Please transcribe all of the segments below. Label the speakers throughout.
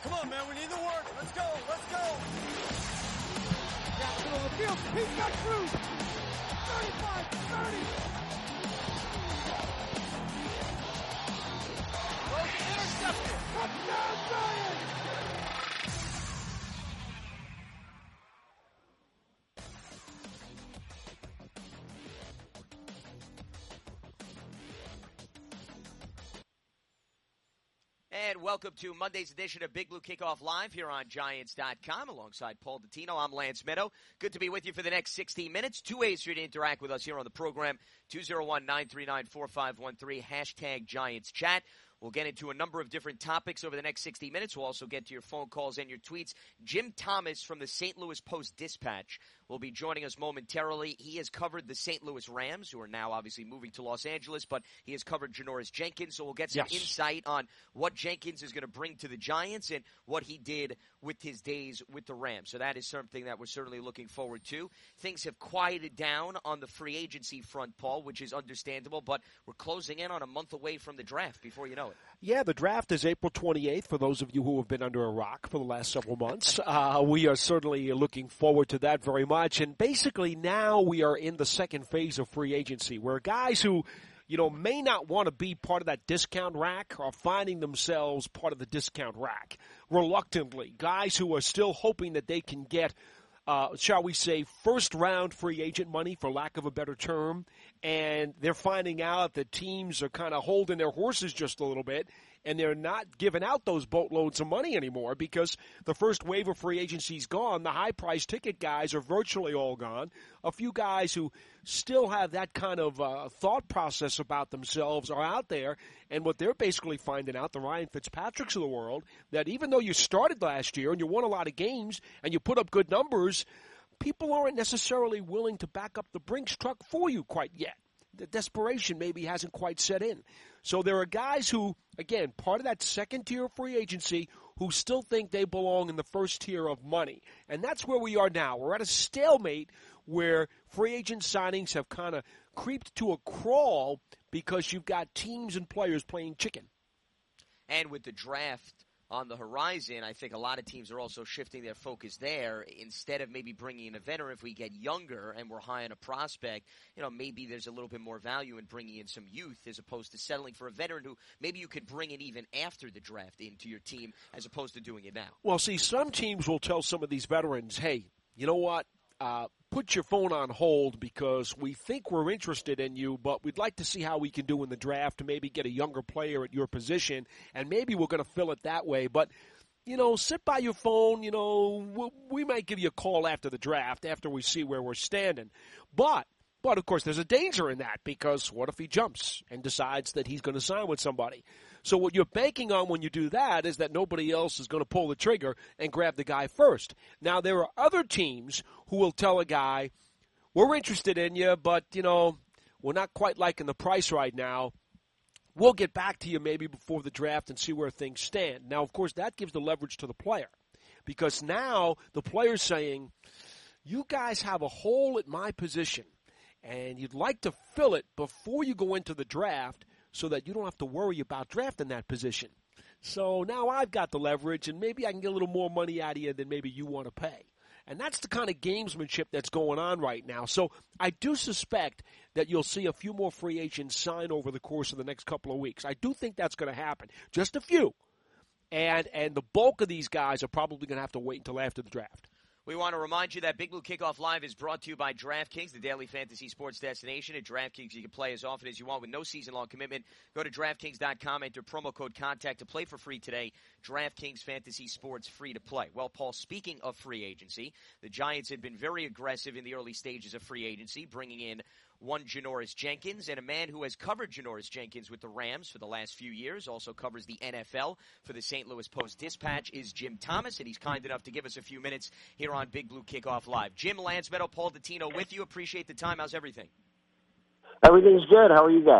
Speaker 1: Come on, man. We need the work. Let's go. Let's go.
Speaker 2: Down the middle of the field. He's got Cruz. 35, 30.
Speaker 1: Intercepted.
Speaker 2: Touchdown, Giants.
Speaker 3: And welcome to Monday's edition of Big Blue Kickoff Live here on Giants.com alongside Paul Dottino. I'm Lance Meadow. Good to be with you for the next 60 minutes. Two ways for you to interact with us here on the program. 201-939-4513, hashtag Giants Chat. We'll get into a number of different topics over the next 60 minutes. We'll also get to your phone calls and your tweets. Jim Thomas from the St. Louis Post-Dispatch will be joining us momentarily. He has covered the St. Louis Rams, who are now obviously moving to Los Angeles, but he has covered Janoris Jenkins, so we'll get some insight on what Jenkins is going to bring to the Giants and what he did with his days with the Rams. So that is something that we're certainly looking forward to. Things have quieted down on the free agency front, Paul, which is understandable, but we're closing in on a month away from the draft before you know it.
Speaker 4: Yeah, the draft is April 28th for those of you who have been under a rock for the last several months. We are certainly looking forward to that very much. And basically now we are in the second phase of free agency where guys who, may not want to be part of that discount rack are finding themselves part of the discount rack reluctantly. Guys who are still hoping that they can get shall we say, first-round free agent money, for lack of a better term, and they're finding out that teams are kind of holding their horses just a little bit, and they're not giving out those boatloads of money anymore because the first wave of free agency is gone. The high-price ticket guys are virtually all gone. A few guys who still have that kind of thought process about themselves are out there, and what they're basically finding out, the Ryan Fitzpatricks of the world, that even though you started last year and you won a lot of games and you put up good numbers, people aren't necessarily willing to back up the Brinks truck for you quite yet. The desperation maybe hasn't quite set in. So there are guys who, again, part of that second tier of free agency, who still think they belong in the first tier of money. And that's where we are now. We're at a stalemate where free agent signings have kind of creeped to a crawl because you've got teams and players playing chicken.
Speaker 3: And with the draft on the horizon, I think a lot of teams are also shifting their focus there. Instead of maybe bringing in a veteran, if we get younger and we're high on a prospect, maybe there's a little bit more value in bringing in some youth as opposed to settling for a veteran who maybe you could bring in even after the draft into your team as opposed to doing it now.
Speaker 4: Well, see, some teams will tell some of these veterans, hey, you know what? Put your phone on hold because we think we're interested in you, but we'd like to see how we can do in the draft to maybe get a younger player at your position, and maybe we're going to fill it that way. But, sit by your phone. We might give you a call after the draft, after we see where we're standing. But, of course, there's a danger in that because what if he jumps and decides that he's going to sign with somebody? So what you're banking on when you do that is that nobody else is going to pull the trigger and grab the guy first. Now, there are other teams who will tell a guy, we're interested in you, but, we're not quite liking the price right now. We'll get back to you maybe before the draft and see where things stand. Now, of course, that gives the leverage to the player because now the player's saying, you guys have a hole at my position, and you'd like to fill it before you go into the draft so that you don't have to worry about drafting that position. So now I've got the leverage, and maybe I can get a little more money out of you than maybe you want to pay. And that's the kind of gamesmanship that's going on right now. So I do suspect that you'll see a few more free agents sign over the course of the next couple of weeks. I do think that's going to happen. Just a few. And the bulk of these guys are probably going to have to wait until after the draft.
Speaker 3: We want to remind you that Big Blue Kickoff Live is brought to you by DraftKings, the daily fantasy sports destination. At DraftKings, you can play as often as you want with no season-long commitment. Go to DraftKings.com, enter promo code CONTACT to play for free today. DraftKings Fantasy Sports, free to play. Well, Paul, speaking of free agency, the Giants had been very aggressive in the early stages of free agency, bringing in one Janoris Jenkins, and a man who has covered Janoris Jenkins with the Rams for the last few years, also covers the NFL for the St. Louis Post-Dispatch, is Jim Thomas, and he's kind enough to give us a few minutes here on Big Blue Kickoff Live. Jim, Lance Meadow, Paul Dottino with you. Appreciate the time. How's everything?
Speaker 5: Everything's good. How are you guys?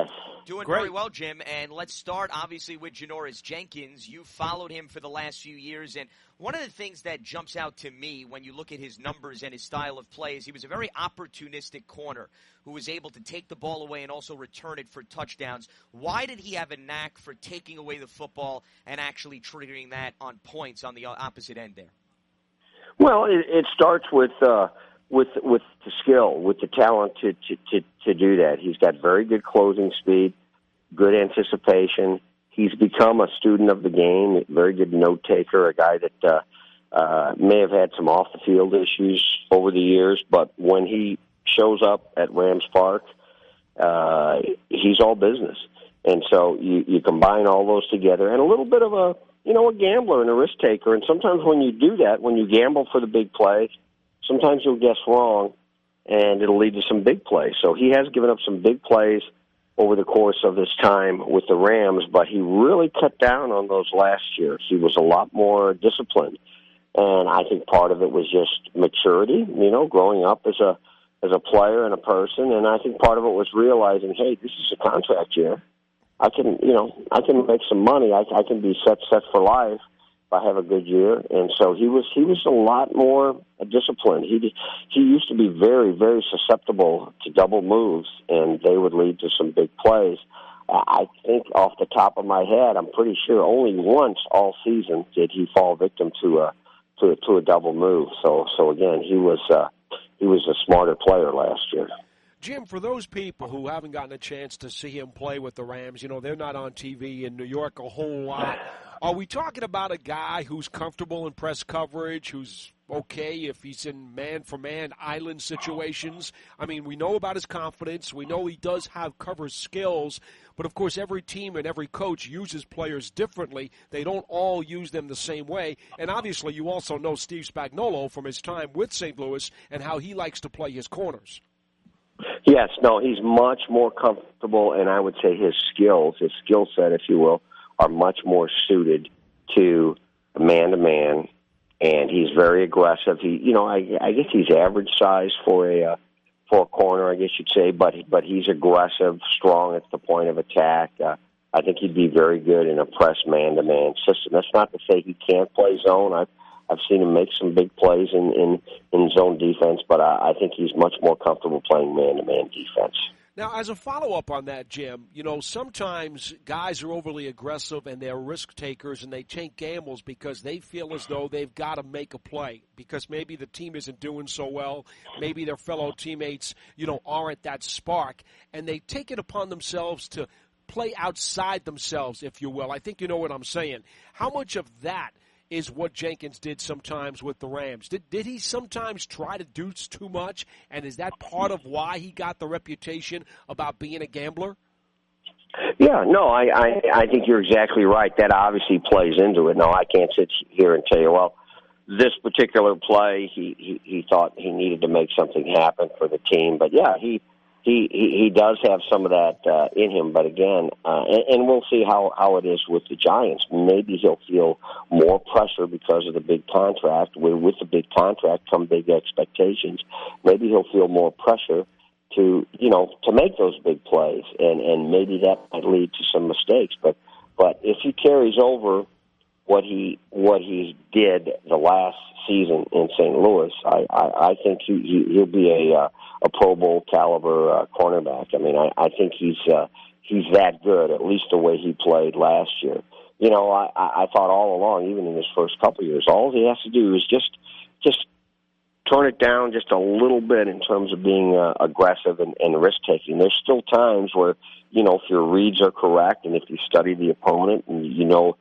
Speaker 3: Doing
Speaker 4: Great.
Speaker 3: very well, Jim. And let's start, obviously, with Janoris Jenkins. You followed him for the last few years, and one of the things that jumps out to me when you look at his numbers and his style of play is he was a very opportunistic corner who was able to take the ball away and also return it for touchdowns. Why did he have a knack for taking away the football and actually triggering that on points on the opposite end there?
Speaker 5: Well, it starts with the skill, with the talent to do that. He's got very good closing speed, good anticipation. He's become a student of the game, very good note taker, a guy that may have had some off the field issues over the years, but when he shows up at Rams Park, he's all business. And so you combine all those together, and a little bit of a gambler and a risk taker. And sometimes when you do that, when you gamble for the big play, sometimes you'll guess wrong, and it'll lead to some big plays. So he has given up some big plays over the course of his time with the Rams, but he really cut down on those last year. He was a lot more disciplined, and I think part of it was just maturity, growing up as a player and a person, and I think part of it was realizing, hey, this is a contract year. I can make some money. I can be set for life if I have a good year. And so he was a lot more disciplined. He used to be very, very susceptible to double moves, and they would lead to some big plays. I think off the top of my head, I'm pretty sure only once all season did he fall victim to a double move. So again, he was a smarter player last year.
Speaker 4: Jim, for those people who haven't gotten a chance to see him play with the Rams, they're not on TV in New York a whole lot. Are we talking about a guy who's comfortable in press coverage, who's okay if he's in man-for-man island situations? I mean, we know about his confidence. We know he does have cover skills. But, of course, every team and every coach uses players differently. They don't all use them the same way. And, obviously, you also know Steve Spagnuolo from his time with St. Louis and how he likes to play his corners.
Speaker 5: Yes, no, he's much more comfortable, and I would say his skill set, if you will, are much more suited to man-to-man, and he's very aggressive. I guess he's average size for a corner, I guess you'd say, but he's aggressive, strong at the point of attack. I think he'd be very good in a press man-to-man system. That's not to say he can't play zone. I've seen him make some big plays in zone defense, but I think he's much more comfortable playing man-to-man defense.
Speaker 4: Now, as a follow-up on that, Jim, sometimes guys are overly aggressive and they're risk takers and they take gambles because they feel as though they've got to make a play because maybe the team isn't doing so well, maybe their fellow teammates, aren't that spark, and they take it upon themselves to play outside themselves, if you will. I think you know what I'm saying. How much of that is what Jenkins did sometimes with the Rams? Did he sometimes try to do too much, and is that part of why he got the reputation about being a gambler?
Speaker 5: Yeah, no, I think you're exactly right. That obviously plays into it. No, I can't sit here and tell you, well, this particular play, he thought he needed to make something happen for the team. But, yeah, he does have some of that in him, but again, and we'll see how it is with the Giants. Maybe he'll feel more pressure because of the big contract. With the big contract come big expectations. Maybe he'll feel more pressure to make those big plays, and maybe that might lead to some mistakes. But if he carries over what he did the last season in St. Louis, I think he'll be a Pro Bowl caliber cornerback. I mean, I think he's that good, at least the way he played last year. I thought all along, even in his first couple of years, all he has to do is just turn it down just a little bit in terms of being aggressive and risk-taking. There's still times where, if your reads are correct and if you study the opponent and you know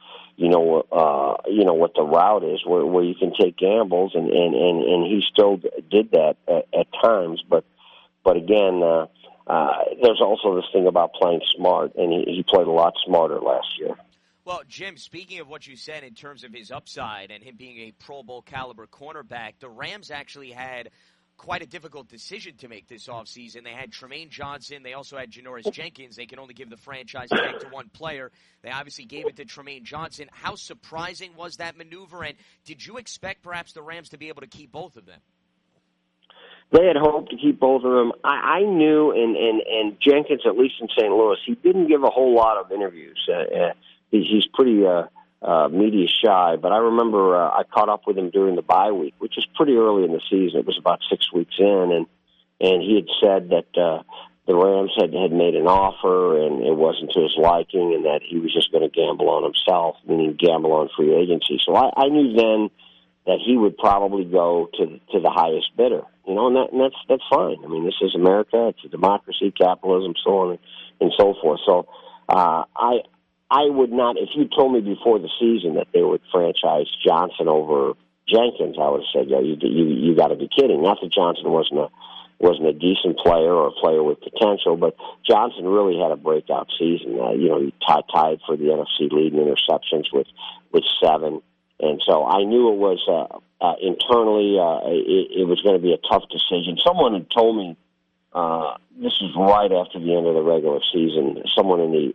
Speaker 5: what the route is, where you can take gambles, and he still did that at times. But again, there's also this thing about playing smart, and he played a lot smarter last year.
Speaker 3: Well, Jim, speaking of what you said in terms of his upside and him being a Pro Bowl caliber cornerback, the Rams actually had quite a difficult decision to make this offseason. They had Tremaine Johnson. They also had Janoris Jenkins. They can only give the franchise tag to one player. They obviously gave it to Tremaine Johnson. How surprising was that maneuver, and did you expect perhaps the Rams to be able to keep both of them?
Speaker 5: They had hoped to keep both of them. I knew, and Jenkins, at least in St. Louis, he didn't give a whole lot of interviews. He's pretty media shy, but I remember I caught up with him during the bye week, which was pretty early in the season. It was about 6 weeks in, and he had said that the Rams had made an offer, and it wasn't to his liking, and that he was just going to gamble on himself, meaning gamble on free agency. So I knew then that he would probably go to the highest bidder, and that's fine. I mean, this is America; it's a democracy, capitalism, so on and so forth. So I would not, if you told me before the season that they would franchise Johnson over Jenkins, I would have said, you got to be kidding. Not that Johnson wasn't a decent player or a player with potential, but Johnson really had a breakout season. He tied for the NFC lead in interceptions with 7. And so I knew it was internally it was going to be a tough decision. Someone had told me this was right after the end of the regular season. Someone in the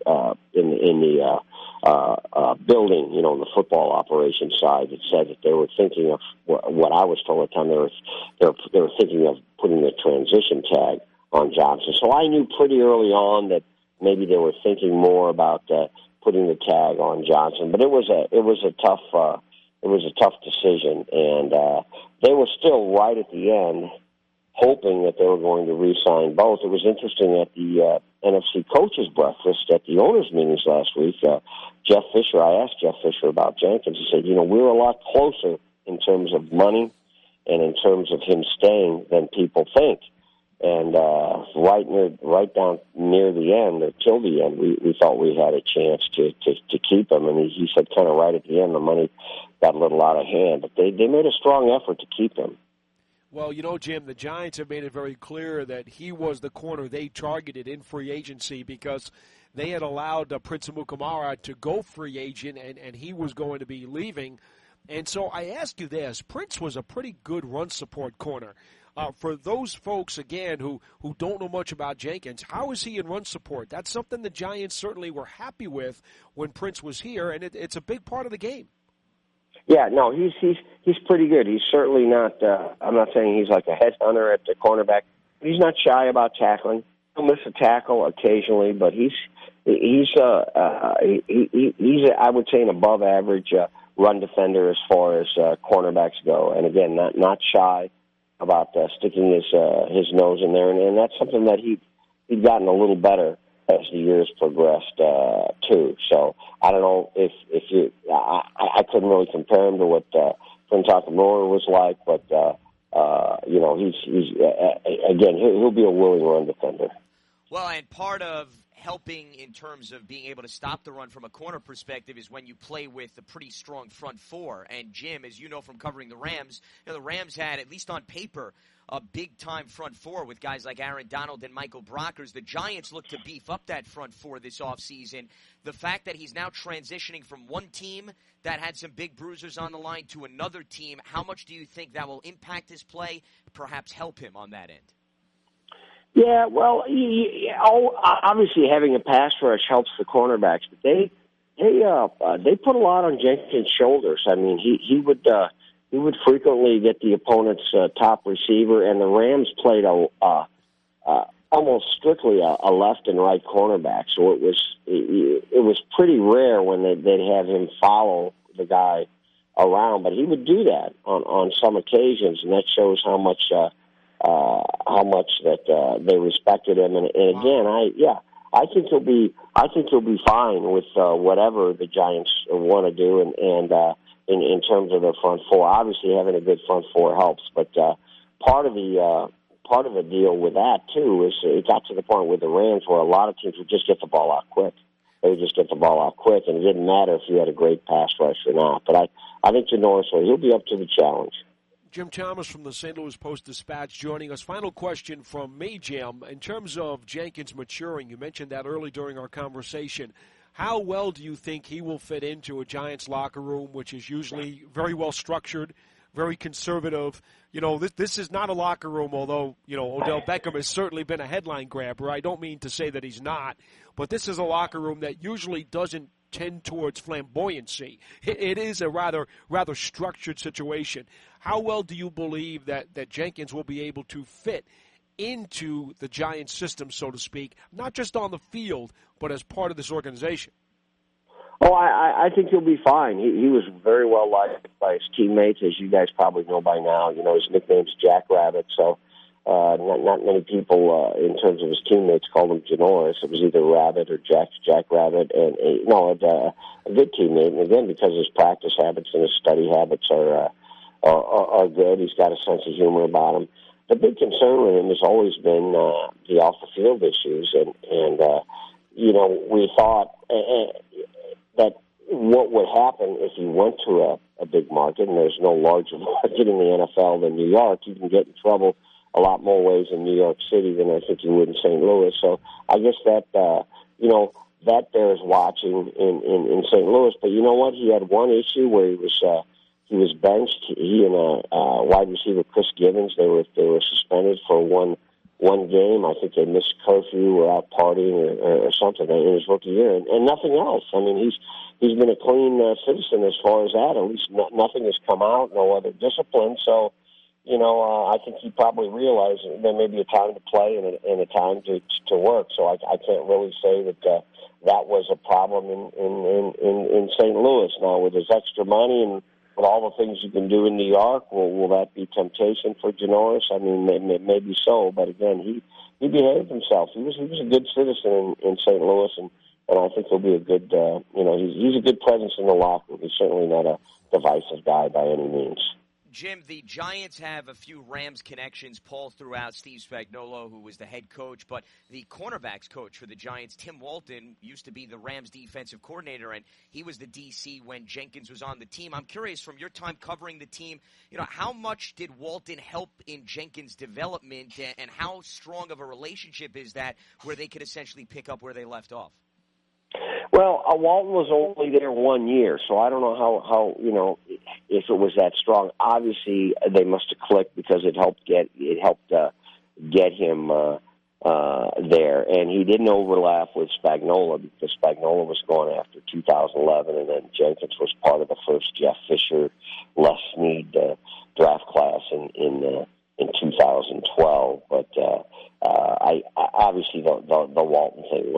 Speaker 5: building, on the football operations side, that said that they were thinking of what I was told at the time. They were thinking of putting the transition tag on Johnson. So I knew pretty early on that maybe they were thinking more about putting the tag on Johnson. But it was a tough decision, and they were still right at the end, hoping that they were going to re-sign both. It was interesting at the NFC coaches breakfast at the owners' meetings last week. Jeff Fisher, I asked Jeff Fisher about Jenkins. He said, we're a lot closer in terms of money and in terms of him staying than people think. And right down near the end, or till the end, we thought we had a chance to keep him. And he said kind of right at the end, the money got a little out of hand. But they made a strong effort to keep him.
Speaker 4: Well, Jim, the Giants have made it very clear that he was the corner they targeted in free agency because they had allowed Prince Amukamara to go free agent, and he was going to be leaving. And so I ask you this. Prince was a pretty good run support corner. For those folks, again, who don't know much about Jenkins, how is he in run support? That's something the Giants certainly were happy with when Prince was here, and it's a big part of the game.
Speaker 5: Yeah, no, he's pretty good. He's certainly not. I'm not saying he's like a headhunter at the cornerback. He's not shy about tackling. He'll miss a tackle occasionally, but he's I would say an above average run defender as far as cornerbacks go. And again, not shy about sticking his nose in there, and that's something that he'd gotten a little better as the years progressed too. So I don't know if you, I couldn't really compare him to what Prince Amukamara was like, but he's again he'll be a willing run defender.
Speaker 3: Well, and part of helping in terms of being able to stop the run from a corner perspective is when you play with a pretty strong front four. And Jim, as you know from covering the Rams, the Rams had, at least on paper, a big-time front four with guys like Aaron Donald and Michael Brockers. The Giants look to beef up that front four this offseason. The fact that he's now transitioning from one team that had some big bruisers on the line to another team, how much do you think that will impact his play, perhaps help him on that end?
Speaker 5: Yeah, well, obviously having a pass rush helps the cornerbacks, but they put a lot on Jenkins' shoulders. I mean, he would frequently get the opponent's top receiver, and the Rams played almost strictly a left and right cornerback. So it was pretty rare when they'd have him follow the guy around, but he would do that on some occasions, and that shows how much that they respected him. And again, I think he'll be fine with whatever the Giants want to do, and in terms of their front four. Obviously, having a good front four helps, but part of the deal with that too is it got to the point with the Rams where a lot of teams would just get the ball out quick. They would just get the ball out quick, and it didn't matter if you had a great pass rush or not. But I think Janoris, he'll be up to the challenge.
Speaker 4: Jim Thomas from the St. Louis Post-Dispatch joining us. Final question from me, Jim. In terms of Jenkins maturing, you mentioned that early during our conversation. How well do you think he will fit into a Giants locker room, which is usually very well structured, very conservative? This is not a locker room, although, Odell Beckham has certainly been a headline grabber. I don't mean to say that he's not, but this is a locker room that usually doesn't tend towards flamboyancy. It is a rather structured situation. How well do you believe that Jenkins will be able to fit into the Giants system, so to speak, not just on the field, but as part of this organization?
Speaker 5: Oh, I think he'll be fine. He was very well liked by his teammates, as you guys probably know by now. You know, his nickname's Jack Rabbit, so not many people, in terms of his teammates, called him Janoris. It was either Rabbit or Jack Rabbit, and a good teammate. And again, because his practice habits and his study habits are good, he's got a sense of humor about him. The big concern with him has always been the off-the-field issues, and you know, we thought that what would happen if he went to a big market, and there's no larger market in the NFL than New York. You can get in trouble a lot more ways in New York City than I think you would in St. Louis. So I guess that, that bears watching in St. Louis. But you know what? He had one issue where he was benched. He and wide receiver Chris Givens, they were suspended for one game. I think they missed curfew or out partying or something in his rookie year, and nothing else. I mean, he's been a clean citizen as far as that. At least nothing has come out, no other discipline. So, you know, I think he probably realized there may be a time to play and a time to work. So I can't really say that that was a problem in St. Louis. Now, with his extra money and with all the things you can do in New York, will that be temptation for Janoris? I mean, maybe so. But again, he behaved himself. He was a good citizen in St. Louis, and I think he'll be a good. He's a good presence in the locker room. He's certainly not a divisive guy by any means.
Speaker 3: Jim, the Giants have a few Rams connections. Paul threw out Steve Spagnuolo, who was the head coach, but the cornerbacks coach for the Giants, Tim Walton, used to be the Rams defensive coordinator, and he was the DC when Jenkins was on the team. I'm curious, from your time covering the team, you know, how much did Walton help in Jenkins' development, and how strong of a relationship is that where they could essentially pick up where they left off?
Speaker 5: Well, Walton was only there 1 year, so I don't know how if it was that strong. Obviously, they must have clicked because it helped get him there, and he didn't overlap with Spagnuolo because Spagnuolo was going after 2011, and then Jenkins was part of the first Jeff Fisher, Les Snead draft class in 2012. But I obviously the Walton thing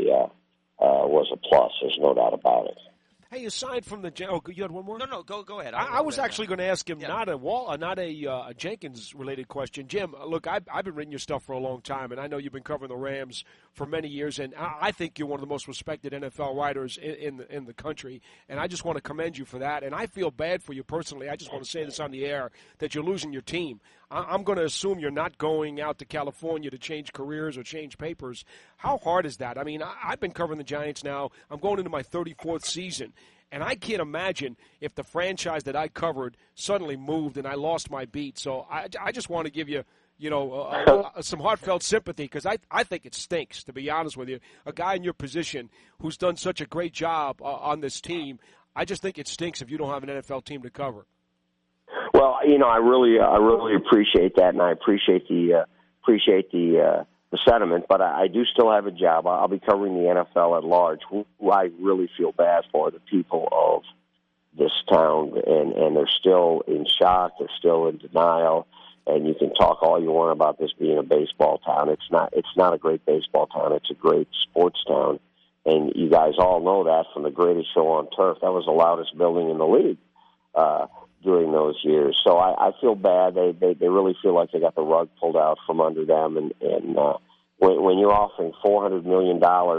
Speaker 5: was a plus. There's no doubt about it.
Speaker 4: Hey, aside from the you had one more?
Speaker 3: No, go ahead.
Speaker 4: I was actually going to ask him not a Jenkins related question. Jim, look, I've been reading your stuff for a long time, and I know you've been covering the Rams for many years, and I think you're one of the most respected NFL writers in the country, and I just want to commend you for that. And I feel bad for you personally. I just want to say this on the air that you're losing your team. I'm going to assume you're not going out to California to change careers or change papers. How hard is that? I mean, I've been covering the Giants now. I'm going into my 34th season, and I can't imagine if the franchise that I covered suddenly moved and I lost my beat. So I just want to give you, some heartfelt sympathy because I think it stinks, to be honest with you. A guy in your position who's done such a great job on this team, I just think it stinks if you don't have an NFL team to cover.
Speaker 5: Well, I really appreciate that, and I appreciate the sentiment. But I do still have a job. I'll be covering the NFL at large, who I really feel bad for, the people of this town, and they're still in shock. They're still in denial. And you can talk all you want about this being a baseball town. It's not a great baseball town. It's a great sports town, and you guys all know that from the Greatest Show on Turf. That was the loudest building in the league during those years. So I feel bad. They really feel like they got the rug pulled out from under them. And when you're offering $400 million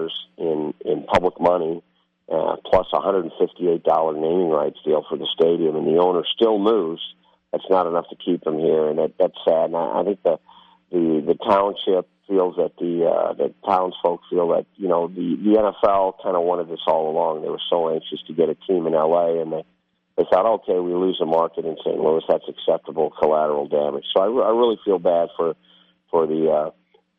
Speaker 5: in public money, plus $158 naming rights deal for the stadium, and the owner still moves, that's not enough to keep them here, and that's sad. And I think the township feels that the townsfolk feel that the NFL kind of wanted this all along. They were so anxious to get a team in LA, and they thought, okay, we lose a market in St. Louis, that's acceptable collateral damage. So I really feel bad for the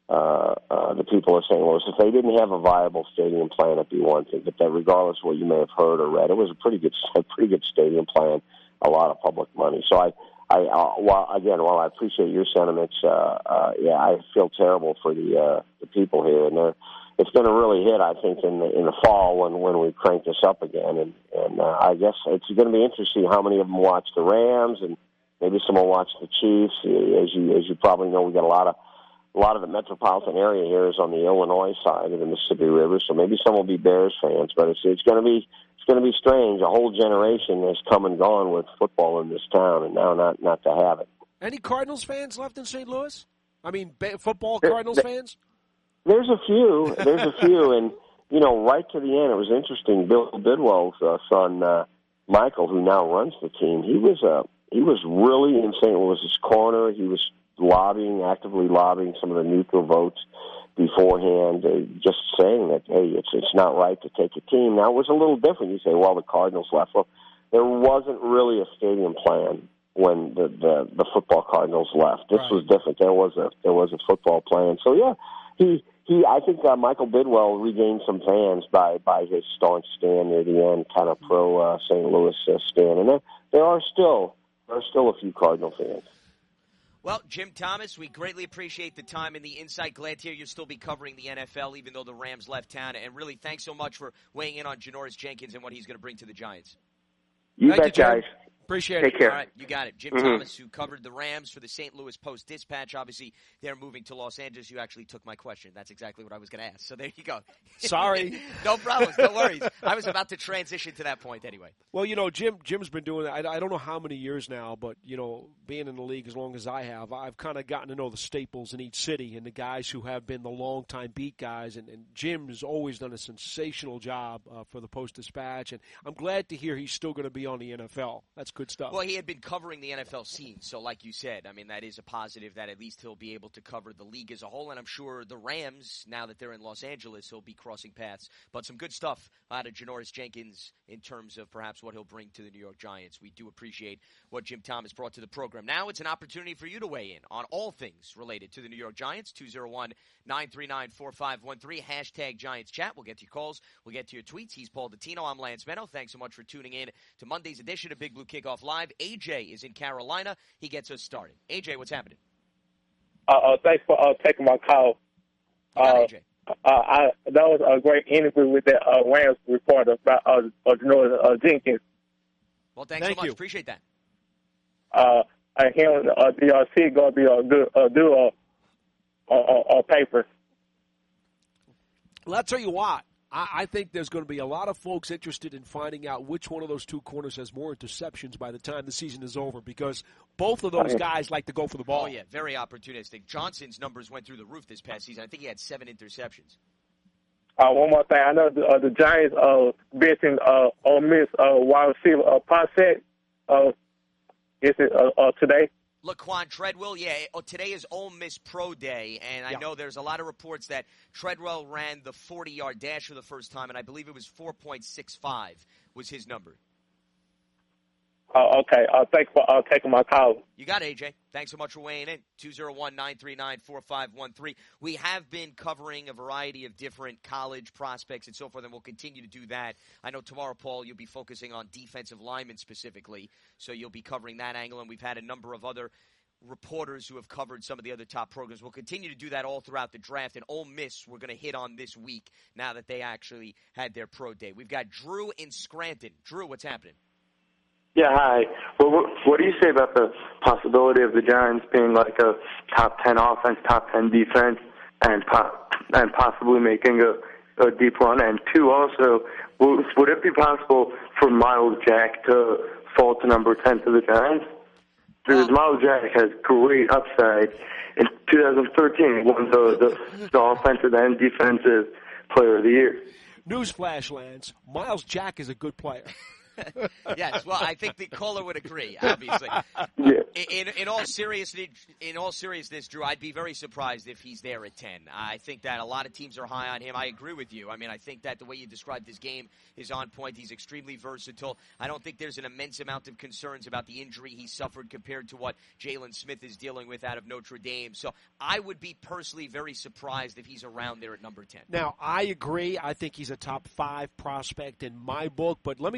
Speaker 5: people of St. Louis. If they didn't have a viable stadium plan, it'd be one thing. But that, regardless of what you may have heard or read, it was a pretty good stadium plan, a lot of public money. So while I appreciate your sentiments, I feel terrible for the people here, and it's going to really hit, I think, in the fall when we crank this up again. And I guess it's going to be interesting how many of them watch the Rams, and maybe some will watch the Chiefs. As you probably know, we got a lot of the metropolitan area here is on the Illinois side of the Mississippi River, so maybe some will be Bears fans. But it's going to be strange. A whole generation has come and gone with football in this town, and now not to have it.
Speaker 4: Any Cardinals fans left in St. Louis? I mean, football Cardinals fans?
Speaker 5: There's a few, and right to the end, it was interesting. Bill Bidwell's son, Michael, who now runs the team, he was really in St. Louis's corner. He was actively lobbying some of the neutral votes beforehand, just saying that, hey, it's not right to take a team. Now, it was a little different. You say, well, the Cardinals left. Well, there wasn't really a stadium plan when the football Cardinals left. This was different. There was a football plan. So, yeah, I think Michael Bidwell regained some fans by his staunch stand near the end, kind of pro St. Louis stand. And there are still a few Cardinal fans.
Speaker 3: Well, Jim Thomas, we greatly appreciate the time and the insight. Glad to hear you'll still be covering the NFL, even though the Rams left town. And really, thanks so much for weighing in on Janoris Jenkins and what he's going to bring to the Giants.
Speaker 5: You bet, guys.
Speaker 4: Appreciate it.
Speaker 5: Take care.
Speaker 3: All right, you got it. Jim Thomas, who covered the Rams for the St. Louis Post-Dispatch. Obviously, they're moving to Los Angeles. You actually took my question. That's exactly what I was going to ask. So there you go.
Speaker 4: Sorry.
Speaker 3: No problems. No worries. I was about to transition to that point anyway.
Speaker 4: Well, Jim's been doing that. I don't know how many years now, but, being in the league as long as I have, I've kind of gotten to know the staples in each city and the guys who have been the longtime beat guys. And Jim has always done a sensational job for the Post-Dispatch. And I'm glad to hear he's still going to be on the NFL. That's good stuff.
Speaker 3: Well, he had been covering the NFL scene, so like you said, I mean, that is a positive that at least he'll be able to cover the league as a whole, and I'm sure the Rams, now that they're in Los Angeles, he'll be crossing paths. But some good stuff out of Janoris Jenkins in terms of perhaps what he'll bring to the New York Giants. We do appreciate what Jim Thomas brought to the program. Now it's an opportunity for you to weigh in on all things related to the New York Giants, 201-939-4513, hashtag Giants Chat. We'll get to your calls. We'll get to your tweets. He's Paul Dottino. I'm Lance Meadow. Thanks so much for tuning in to Monday's edition of Big Blue Kickoff Live. AJ is in Carolina. He gets us started. AJ, what's happening?
Speaker 6: Thanks for taking my call.
Speaker 3: AJ.
Speaker 6: That was a great interview with the Rams reporter about Janoris Jenkins.
Speaker 3: Well, thanks so much. Appreciate that.
Speaker 6: Him and DRC going to be a good duo on paper.
Speaker 4: Well, I'll tell you what. I think there's going to be a lot of folks interested in finding out which one of those two corners has more interceptions by the time the season is over, because both of those guys like to go for the ball.
Speaker 3: Oh, yeah, very opportunistic. Johnson's numbers went through the roof this past season. I think he had 7 interceptions.
Speaker 6: One more thing. I know the Giants benching Ole Miss wide receiver Possett. Is it today?
Speaker 3: Laquan Treadwell, yeah. Today is Ole Miss Pro Day, and I know there's a lot of reports that Treadwell ran the 40-yard dash for the first time, and I believe it was 4.65 was his number.
Speaker 6: Okay. Thanks for taking my call.
Speaker 3: You got it, AJ. Thanks so much for weighing in. 201-939-4513. We have been covering a variety of different college prospects and so forth, and we'll continue to do that. I know tomorrow, Paul, you'll be focusing on defensive linemen specifically, so you'll be covering that angle, and we've had a number of other reporters who have covered some of the other top programs. We'll continue to do that all throughout the draft, and Ole Miss we're going to hit on this week now that they actually had their pro day. We've got Drew in Scranton. Drew, what's happening?
Speaker 7: Yeah, hi. Well, what do you say about the possibility of the Giants being like a top 10 offense, top 10 defense, and possibly making a deep run? And two, also, would it be possible for Miles Jack to fall to number 10 to the Giants? Because Miles Jack has great upside. In 2013, he won the offensive and defensive player of the year.
Speaker 4: Newsflash, Lance. Miles Jack is a good player.
Speaker 3: Yes, well, I think the caller would agree. Obviously,
Speaker 7: yeah.
Speaker 3: In all seriousness, Drew, I'd be very surprised if he's there at 10. I think that a lot of teams are high on him. I agree with you. I mean, I think that the way you described his game is on point. He's extremely versatile. I don't think there's an immense amount of concerns about the injury he suffered compared to what Jalen Smith is dealing with out of Notre Dame. So I would be personally very surprised if he's around there at number 10.
Speaker 4: Now, I agree. I think he's a top 5 prospect in my book. But let me tell you something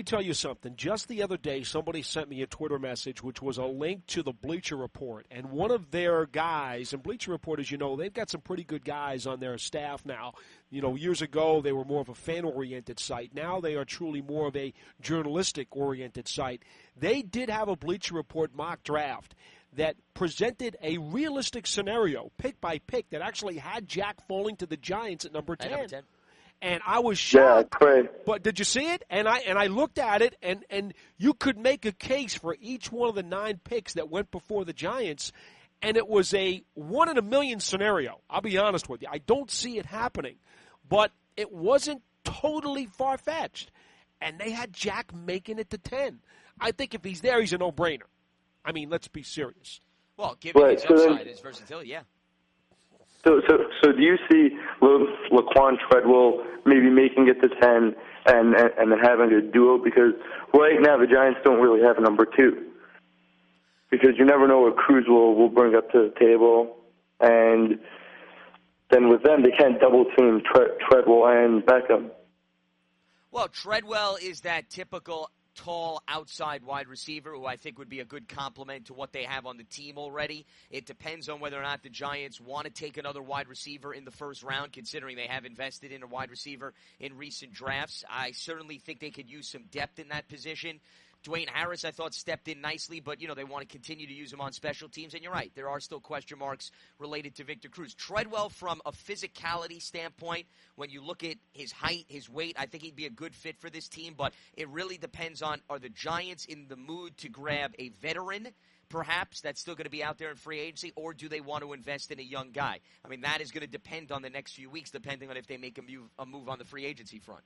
Speaker 4: something. Just the other day, somebody sent me a Twitter message, which was a link to the Bleacher Report. And one of their guys, and Bleacher Report, as you know, they've got some pretty good guys on their staff now. You know, years ago, they were more of a fan-oriented site. Now they are truly more of a journalistic-oriented site. They did have a Bleacher Report mock draft that presented a realistic scenario, pick by pick, that actually had Jack falling to the Giants at number 10. And I was shocked.
Speaker 7: Yeah, great.
Speaker 4: But did you see it? And I looked at it, and you could make a case for each one of the 9 picks that went before the Giants, and it was a 1 in a million scenario. I'll be honest with you. I don't see it happening. But it wasn't totally far-fetched. And they had Jack making it to 10. I think if he's there, he's a no-brainer. I mean, let's be serious.
Speaker 3: Well, given his upside, his versatility, yeah.
Speaker 7: So do you see Laquan Treadwell maybe making it to 10 and then having a duo? Because right now the Giants don't really have a number 2. Because you never know what Cruz will bring up to the table. And then with them, they can't double-team Treadwell and Beckham.
Speaker 3: Well, Treadwell is that typical tall outside wide receiver who I think would be a good complement to what they have on the team already. It depends on whether or not the Giants want to take another wide receiver in the first round, considering they have invested in a wide receiver in recent drafts. I certainly think they could use some depth in that position. Dwayne Harris, I thought, stepped in nicely, but, you know, they want to continue to use him on special teams. And you're right, there are still question marks related to Victor Cruz. Treadwell, from a physicality standpoint, when you look at his height, his weight, I think he'd be a good fit for this team. But it really depends on, are the Giants in the mood to grab a veteran, perhaps, that's still going to be out there in free agency, or do they want to invest in a young guy? I mean, that is going to depend on the next few weeks, depending on if they make a move on the free agency front.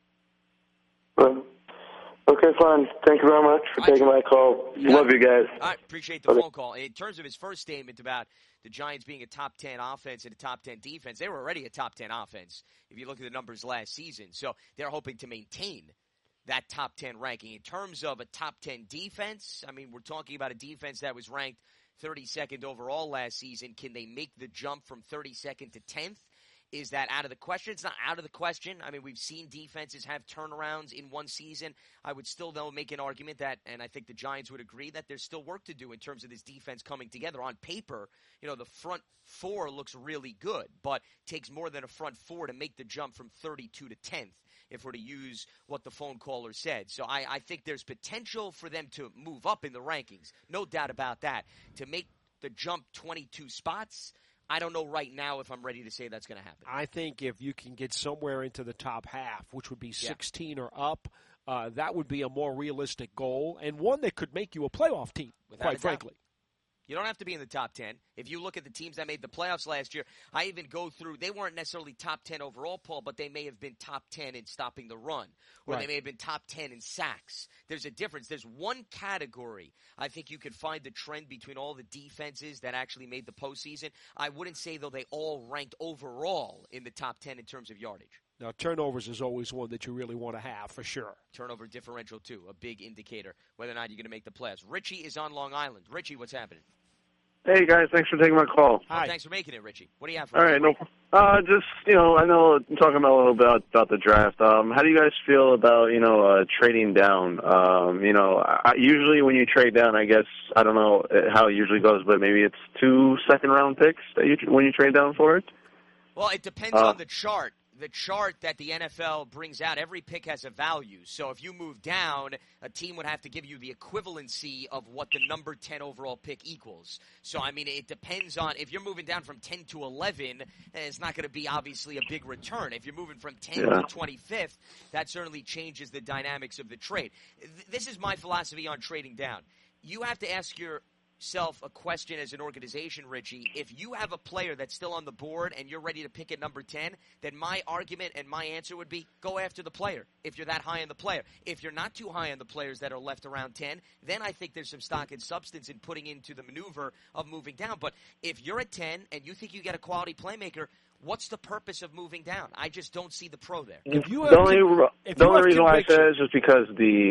Speaker 7: Okay, fine. Thank you very much for taking my call. Love you guys.
Speaker 3: I appreciate the phone call. In terms of his first statement about the Giants being a top 10 offense and a top 10 defense, they were already a top 10 offense if you look at the numbers last season. So they're hoping to maintain that top 10 ranking. In terms of a top 10 defense, I mean, we're talking about a defense that was ranked 32nd overall last season. Can they make the jump from 32nd to 10th? Is that out of the question? It's not out of the question. I mean, we've seen defenses have turnarounds in one season. I would still, though, make an argument that, and I think the Giants would agree, that there's still work to do in terms of this defense coming together. On paper, you know, the front 4 looks really good, but it takes more than a front 4 to make the jump from 32 to 10th, if we're to use what the phone caller said. So I think there's potential for them to move up in the rankings. No doubt about that. To make the jump 22 spots, I don't know right now if I'm ready to say that's going to happen.
Speaker 4: I think if you can get somewhere into the top half, which would be 16 or up, that would be a more realistic goal and one that could make you a playoff team, quite frankly.
Speaker 3: You don't have to be in the top 10. If you look at the teams that made the playoffs last year, I even go through, they weren't necessarily top 10 overall, Paul, but they may have been top 10 in stopping the run, or they may have been top 10 in sacks. There's a difference. There's one category I think you could find the trend between all the defenses that actually made the postseason. I wouldn't say, though, they all ranked overall in the top 10 in terms of yardage.
Speaker 4: Now, turnovers is always one that you really want to have, for sure.
Speaker 3: Turnover differential, too, a big indicator whether or not you're going to make the playoffs. Richie is on Long Island. Richie, what's happening?
Speaker 8: Hey, guys, thanks for taking my call.
Speaker 3: Hi. Thanks for making it, Richie. What do you have for
Speaker 8: All
Speaker 3: me?
Speaker 8: right, no just, you know, I know I'm talking about a little bit about the draft. How do you guys feel about, you know, trading down? You know, usually when you trade down, I guess, I don't know how it usually goes, but maybe it's 2 second-round picks when you trade down for it?
Speaker 3: Well, it depends on the chart. The chart that the NFL brings out, every pick has a value. So if you move down, a team would have to give you the equivalency of what the number 10 overall pick equals. So, I mean, it depends on, if you're moving down from 10 to 11, it's not going to be obviously a big return. If you're moving from 10 to 25th, that certainly changes the dynamics of the trade. This is my philosophy on trading down. You have to ask yourself a question as an organization, Richie. If you have a player that's still on the board and you're ready to pick at number 10, then my argument and my answer would be go after the player if you're that high on the player. If you're not too high on the players that are left around 10, then I think there's some stock and substance in putting into the maneuver of moving down. But if you're at 10 and you think you get a quality playmaker, what's the purpose of moving down? I just don't see the pro there.
Speaker 8: The only reason why I say it is just because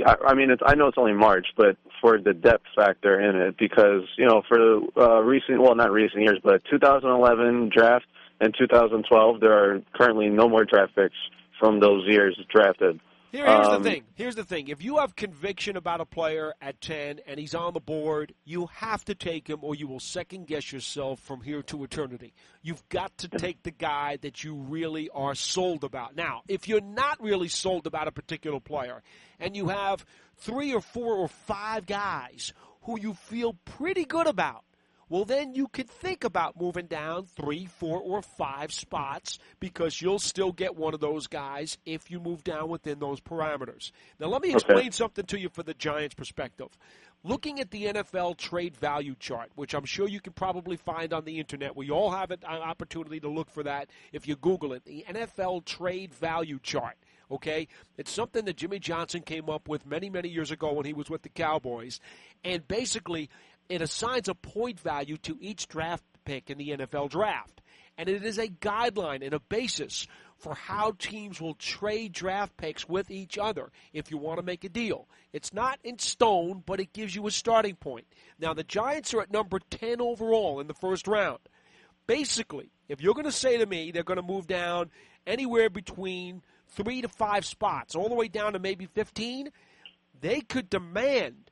Speaker 8: I know it's only March, but for the depth factor in it, because, you know, for not recent years, but 2011 draft and 2012, there are currently no more draft picks from those years drafted.
Speaker 4: Here's the thing. If you have conviction about a player at 10 and he's on the board, you have to take him or you will second-guess yourself from here to eternity. You've got to take the guy that you really are sold about. Now, if you're not really sold about a particular player and you have 3 or 4 or 5 guys who you feel pretty good about, well, then you could think about moving down 3, 4, or 5 spots because you'll still get one of those guys if you move down within those parameters. Now, let me explain something to you for the Giants' perspective. Looking at the NFL trade value chart, which I'm sure you can probably find on the Internet. We all have an opportunity to look for that if you Google it. The NFL trade value chart, okay? It's something that Jimmy Johnson came up with many, many years ago when he was with the Cowboys. And basically, it assigns a point value to each draft pick in the NFL draft. And it is a guideline and a basis for how teams will trade draft picks with each other if you want to make a deal. It's not in stone, but it gives you a starting point. Now, the Giants are at number 10 overall in the first round. Basically, if you're going to say to me they're going to move down anywhere between 3 to 5 spots, all the way down to maybe 15, they could demand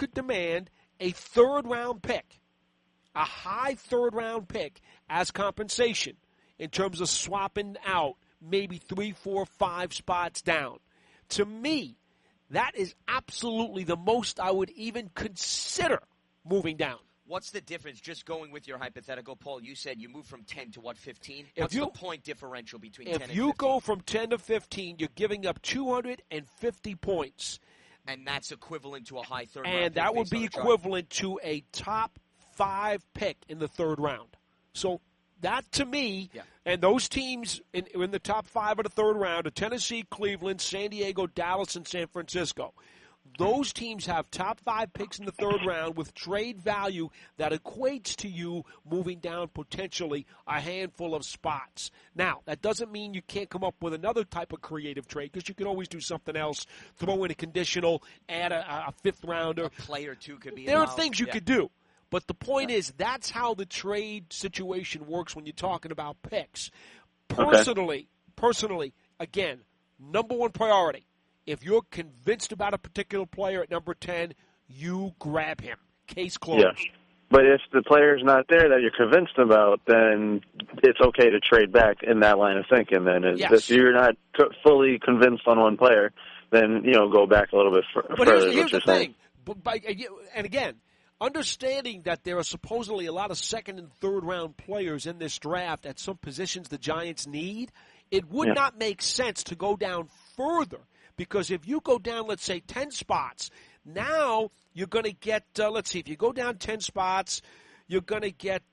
Speaker 4: a third-round pick, a high third-round pick as compensation in terms of swapping out maybe 3, 4, 5 spots down. To me, that is absolutely the most I would even consider moving down.
Speaker 3: What's the difference, just going with your hypothetical, Paul? You said you moved from 10 to what, 15? What's the point differential between 10 and 15?
Speaker 4: If you go from 10 to 15, you're giving up 250 points.
Speaker 3: And that's equivalent to a high third round pick.
Speaker 4: And that would be equivalent to a top 5 pick in the third round. So that, to me, and those teams in the top 5 of the third round are Tennessee, Cleveland, San Diego, Dallas, and San Francisco. Those teams have top 5 picks in the third round with trade value that equates to you moving down potentially a handful of spots. Now, that doesn't mean you can't come up with another type of creative trade because you can always do something else, throw in a conditional, add a fifth rounder.
Speaker 3: A player, too, could be
Speaker 4: There
Speaker 3: involved.
Speaker 4: are things you could do. But the point is, that's how the trade situation works when you're talking about picks. Personally, again, number one priority. If you're convinced about a particular player at number 10, you grab him. Case closed.
Speaker 8: Yeah. But if the player's not there that you're convinced about, then it's okay to trade back in that line of thinking. Then if you're not fully convinced on one player, then go back a little bit further.
Speaker 4: But here's the thing. And again, understanding that there are supposedly a lot of second and third round players in this draft at some positions the Giants need, it would not make sense to go down further. Because if you go down, let's say, 10 spots, now you're going to get, let's see, if you go down 10 spots, you're going to get,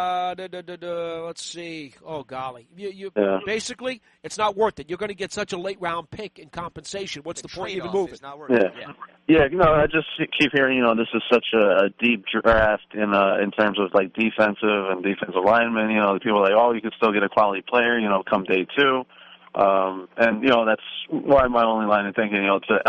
Speaker 4: let's see, oh, golly. Basically, it's not worth it. You're going to get such a late-round pick in compensation. What's the point even moving?
Speaker 3: Not worth it.
Speaker 8: I just keep hearing, this is such a deep draft in terms of, like, defensive and defensive linemen. The people are like, you could still get a quality player, come day 2. That's why my only line of thinking,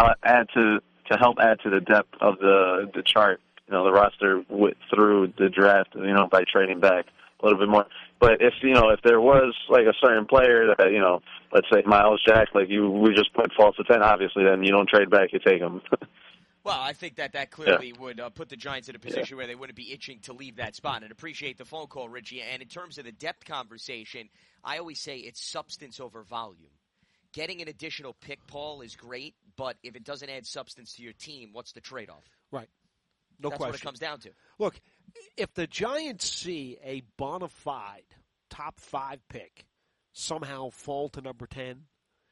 Speaker 8: to help add to the depth of the chart, the roster through the draft, by trading back a little bit more. But if there was like a certain player that, let's say Miles Jack, we just falls to 10, obviously, then you don't trade back, you take him.
Speaker 3: Well, I think that clearly would put the Giants in a position where they wouldn't be itching to leave that spot. And appreciate the phone call, Richie. And in terms of the depth conversation, I always say it's substance over volume. Getting an additional pick, Paul, is great, but if it doesn't add substance to your team, what's the trade-off?
Speaker 4: Right. No question.
Speaker 3: That's what it comes down to.
Speaker 4: Look, if the Giants see a bona fide top 5 pick somehow fall to number 10,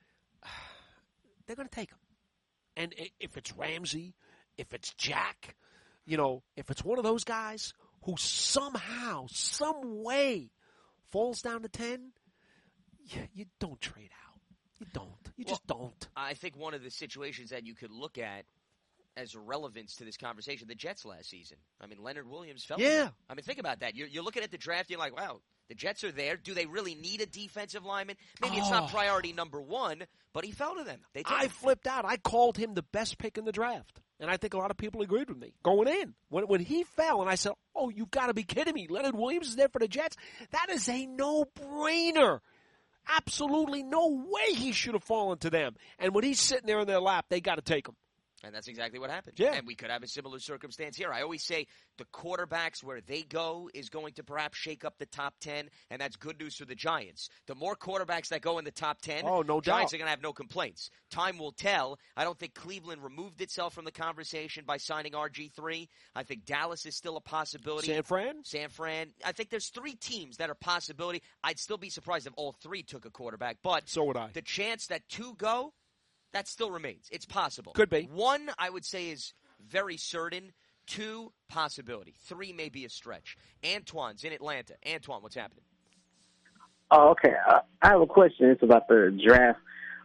Speaker 4: they're going to take him. And if it's Ramsey, if it's Jack, if it's one of those guys who somehow, some way falls down to 10, you don't trade out. You don't. You just don't.
Speaker 3: I think one of the situations that you could look at as relevance to this conversation, the Jets last season. I mean, Leonard Williams fell.
Speaker 4: Yeah.
Speaker 3: I mean, think about that. You're looking at the draft, you're like, wow, the Jets are there. Do they really need a defensive lineman? Maybe it's not priority number 1, but he fell to them. I
Speaker 4: flipped out. I called him the best pick in the draft. And I think a lot of people agreed with me going in. When he fell, and I said, you got to be kidding me. Leonard Williams is there for the Jets? That is a no-brainer. absolutely no way he should have fallen to them. And when he's sitting there in their lap, they got to take him.
Speaker 3: And that's exactly what happened.
Speaker 4: Yeah.
Speaker 3: And we could have a similar circumstance here. I always say the quarterbacks where they go is going to perhaps shake up the top 10, and that's good news for the Giants. The more quarterbacks that go in the top 10,
Speaker 4: no
Speaker 3: Giants
Speaker 4: doubt.
Speaker 3: are going to have no complaints. Time will tell. I don't think Cleveland removed itself from the conversation by signing RG3. I think Dallas is still a possibility.
Speaker 4: San
Speaker 3: Fran. I think there's 3 teams that are possibility. I'd still be surprised if all 3 took a quarterback. But
Speaker 4: so would I.
Speaker 3: The chance that 2 go, that still remains. It's possible.
Speaker 4: Could be.
Speaker 3: 1, I would say, is very certain. 2, possibility. 3 may be a stretch. Antoine's in Atlanta. Antoine, what's happening?
Speaker 9: Oh, okay. I have a question. It's about the draft.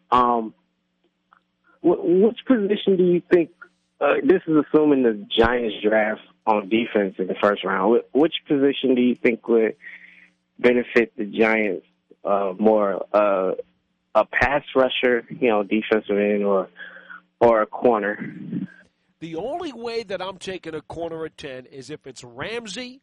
Speaker 9: Which position do you think, this is assuming the Giants draft on defense in the first round, which position do you think would benefit the Giants more? A pass rusher, defensive end, or a corner?
Speaker 4: The only way that I'm taking a corner at 10 is if it's Ramsey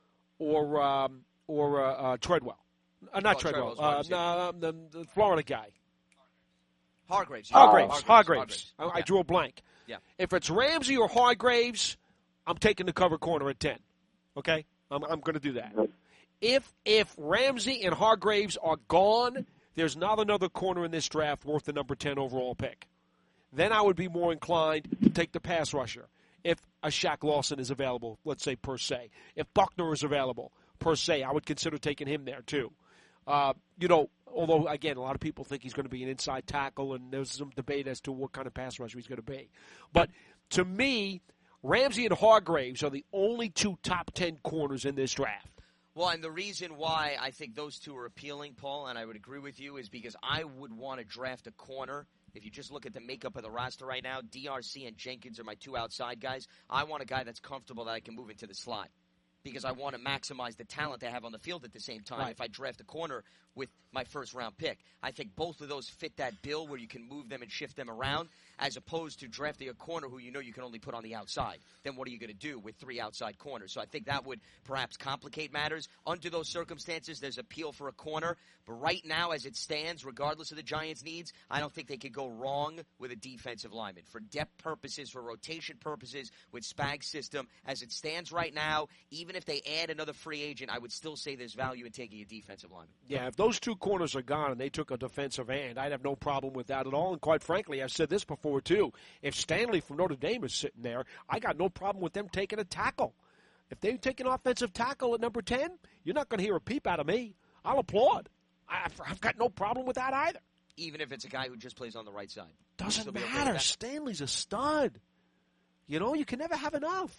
Speaker 4: or Treadwell. Not Treadwell. The Florida guy.
Speaker 3: Hargraves.
Speaker 4: Hargraves. I drew a blank.
Speaker 3: Yeah.
Speaker 4: If it's Ramsey or Hargraves, I'm taking the cover corner at 10. Okay? I'm going to do that. If Ramsey and Hargraves are gone, there's not another corner in this draft worth the number 10 overall pick. Then I would be more inclined to take the pass rusher. If a Shaq Lawson is available, let's say per se. If Buckner is available, per se, I would consider taking him there too. Although, again, a lot of people think he's going to be an inside tackle, and there's some debate as to what kind of pass rusher he's going to be. But to me, Ramsey and Hargraves are the only 2 top 10 corners in this draft.
Speaker 3: Well, and the reason why I think those 2 are appealing, Paul, and I would agree with you, is because I would want to draft a corner. If you just look at the makeup of the roster right now, DRC and Jenkins are my 2 outside guys. I want a guy that's comfortable that I can move into the slot because I want to maximize the talent they have on the field at the same time.
Speaker 4: Right.
Speaker 3: If I draft a corner with my first-round pick, I think both of those fit that bill where you can move them and shift them around, as opposed to drafting a corner who you know you can only put on the outside. Then what are you going to do with 3 outside corners? So I think that would perhaps complicate matters. Under those circumstances, there's appeal for a corner. But right now, as it stands, regardless of the Giants' needs, I don't think they could go wrong with a defensive lineman. For depth purposes, for rotation purposes, with Spag's system, as it stands right now, even if they add another free agent, I would still say there's value in taking a defensive lineman.
Speaker 4: Yeah, if those 2 corners are gone and they took a defensive end, I'd have no problem with that at all. And quite frankly, I've said this before too. If Stanley from Notre Dame is sitting there, I got no problem with them taking a tackle. If they take an offensive tackle at number 10, you're not going to hear a peep out of me. I'll applaud. I've got no problem with that either.
Speaker 3: Even if it's a guy who just plays on the right side.
Speaker 4: Doesn't matter. Stanley's a stud. You can never have enough.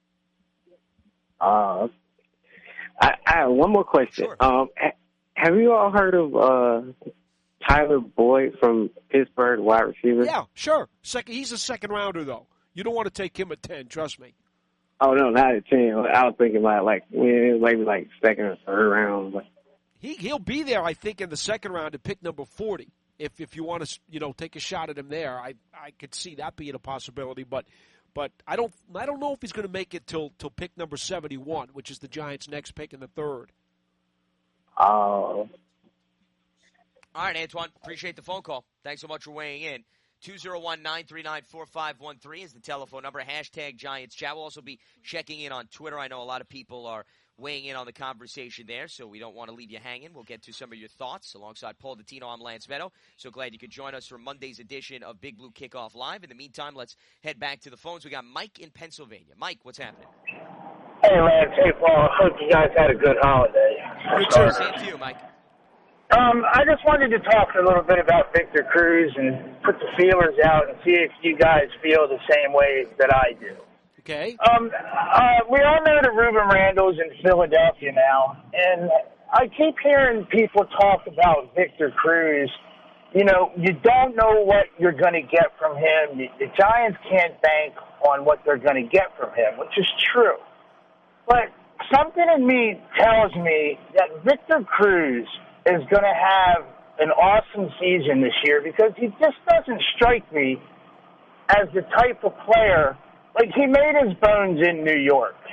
Speaker 9: I have one more question.
Speaker 3: Sure.
Speaker 9: Have you all heard of Tyler Boyd from Pittsburgh, wide receiver?
Speaker 4: Yeah, sure. He's a second rounder, though. You don't want to take him at 10, trust me.
Speaker 9: Oh, no, not at 10. I was thinking about maybe second or third round. But
Speaker 4: He'll be there, I think, in the second round at pick number 40. If you want to, take a shot at him there, I could see that being a possibility. But I don't know if he's going to make it till pick number 71, which is the Giants' next pick in the third.
Speaker 3: All right, Antoine. Appreciate the phone call. Thanks so much for weighing in. 201-939-4513 is the telephone number. Hashtag Giants Chat. We'll also be checking in on Twitter. I know a lot of people are weighing in on the conversation there, so we don't want to leave you hanging. We'll get to some of your thoughts. Alongside Paul Dottino, I'm Lance Meadow. So glad you could join us for Monday's edition of Big Blue Kickoff Live. In the meantime, let's head back to the phones. We got Mike in Pennsylvania. Mike, what's happening?
Speaker 10: Hey, Lance. Hey, Paul. Hope you guys had a good holiday.
Speaker 3: Same to you, Mike.
Speaker 10: I just wanted to talk a little bit about Victor Cruz and put the feelers out and see if you guys feel the same way that I do.
Speaker 4: Okay.
Speaker 10: We all know that Ruben Randall's in Philadelphia now, and I keep hearing people talk about Victor Cruz. You don't know what you're going to get from him. The Giants can't bank on what they're going to get from him, which is true. But something in me tells me that Victor Cruz is going to have an awesome season this year because he just doesn't strike me as the type of player. Like, he made his bones in New York,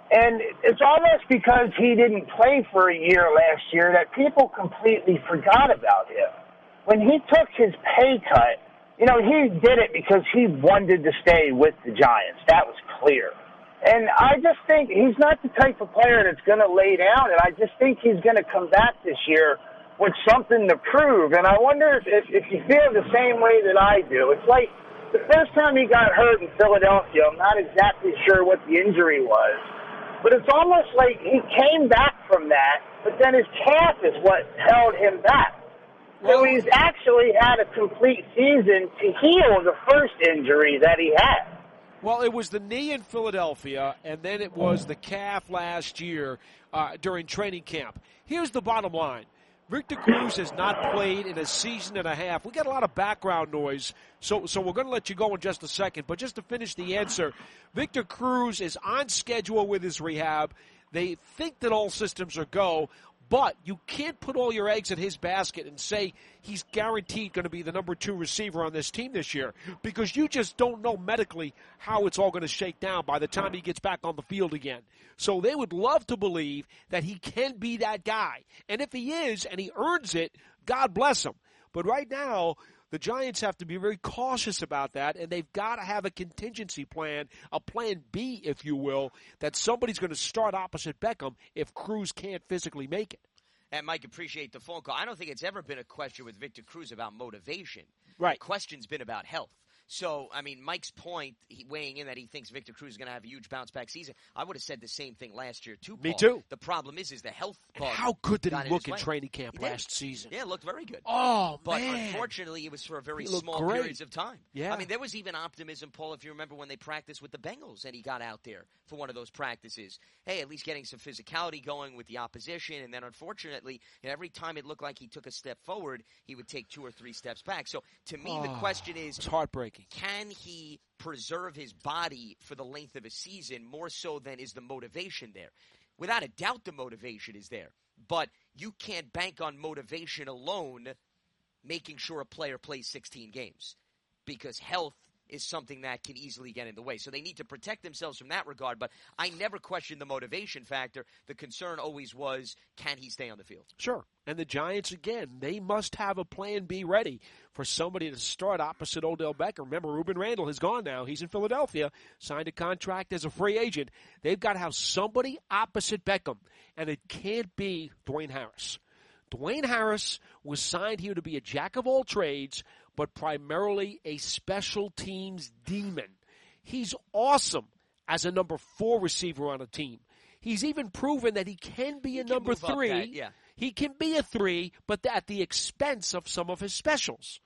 Speaker 10: And it's almost because he didn't play for a year last year that people completely forgot about him. When he took his pay cut, he did it because he wanted to stay with the Giants. That was clear. And I just think he's not the type of player that's going to lay down, and I just think he's going to come back this year with something to prove. And I wonder if you feel the same way that I do. It's like the first time he got hurt in Philadelphia, I'm not exactly sure what the injury was. But it's almost like he came back from that, but then his calf is what held him back. So he's actually had a complete season to heal the first injury that he had.
Speaker 4: Well, it was the knee in Philadelphia, and then it was the calf last year during training camp. Here's the bottom line. Victor Cruz has not played in a season and a half. We got a lot of background noise, so we're going to let you go in just a second. But just to finish the answer, Victor Cruz is on schedule with his rehab. They think that all systems are go, but you can't put all your eggs in his basket and say he's guaranteed going to be the number 2 receiver on this team this year, because you just don't know medically how it's all going to shake down by the time he gets back on the field again. So they would love to believe that he can be that guy. And if he is, and he earns it, God bless him. But right now, the Giants have to be very cautious about that, and they've got to have a contingency plan, a plan B, if you will, that somebody's going to start opposite Beckham if Cruz can't physically make it.
Speaker 3: And Mike, appreciate the phone call. I don't think it's ever been a question with Victor Cruz about motivation.
Speaker 4: Right.
Speaker 3: The question's been about health. So, I mean, Mike's point, weighing in that he thinks Victor Cruz is going to have a huge bounce-back season, I would have said the same thing last year, too, Paul.
Speaker 4: Me too.
Speaker 3: The problem is the health bug.
Speaker 4: How good did he look in
Speaker 3: way.
Speaker 4: training camp last season?
Speaker 3: Yeah, it looked very good.
Speaker 4: Oh,
Speaker 3: but
Speaker 4: man.
Speaker 3: unfortunately, it was for a very
Speaker 4: He looked
Speaker 3: small
Speaker 4: great.
Speaker 3: periods of time.
Speaker 4: Yeah.
Speaker 3: I mean, there was even optimism, Paul, if you remember when they practiced with the Bengals and he got out there for one of those practices. Hey, at least getting some physicality going with the opposition. And then, unfortunately, every time it looked like he took a step forward, he would take 2 or 3 steps back. So, to me, the question is,
Speaker 4: it's heartbreaking.
Speaker 3: Can he preserve his body for the length of a season more so than is the motivation there? Without a doubt, the motivation is there. But you can't bank on motivation alone making sure a player plays 16 games, because health is something that can easily get in the way. So they need to protect themselves from that regard. But I never questioned the motivation factor. The concern always was, can he stay on the field?
Speaker 4: Sure. And the Giants, again, they must have a plan B ready for somebody to start opposite Odell Beckham. Remember, Ruben Randle has gone now. He's in Philadelphia, signed a contract as a free agent. They've got to have somebody opposite Beckham, and it can't be Dwayne Harris. Dwayne Harris was signed here to be a jack of all trades, but primarily a special teams demon. He's awesome as a number 4 receiver on a team. He's even proven that he can be a number 3. He can be a 3, but at the expense of some of his specials.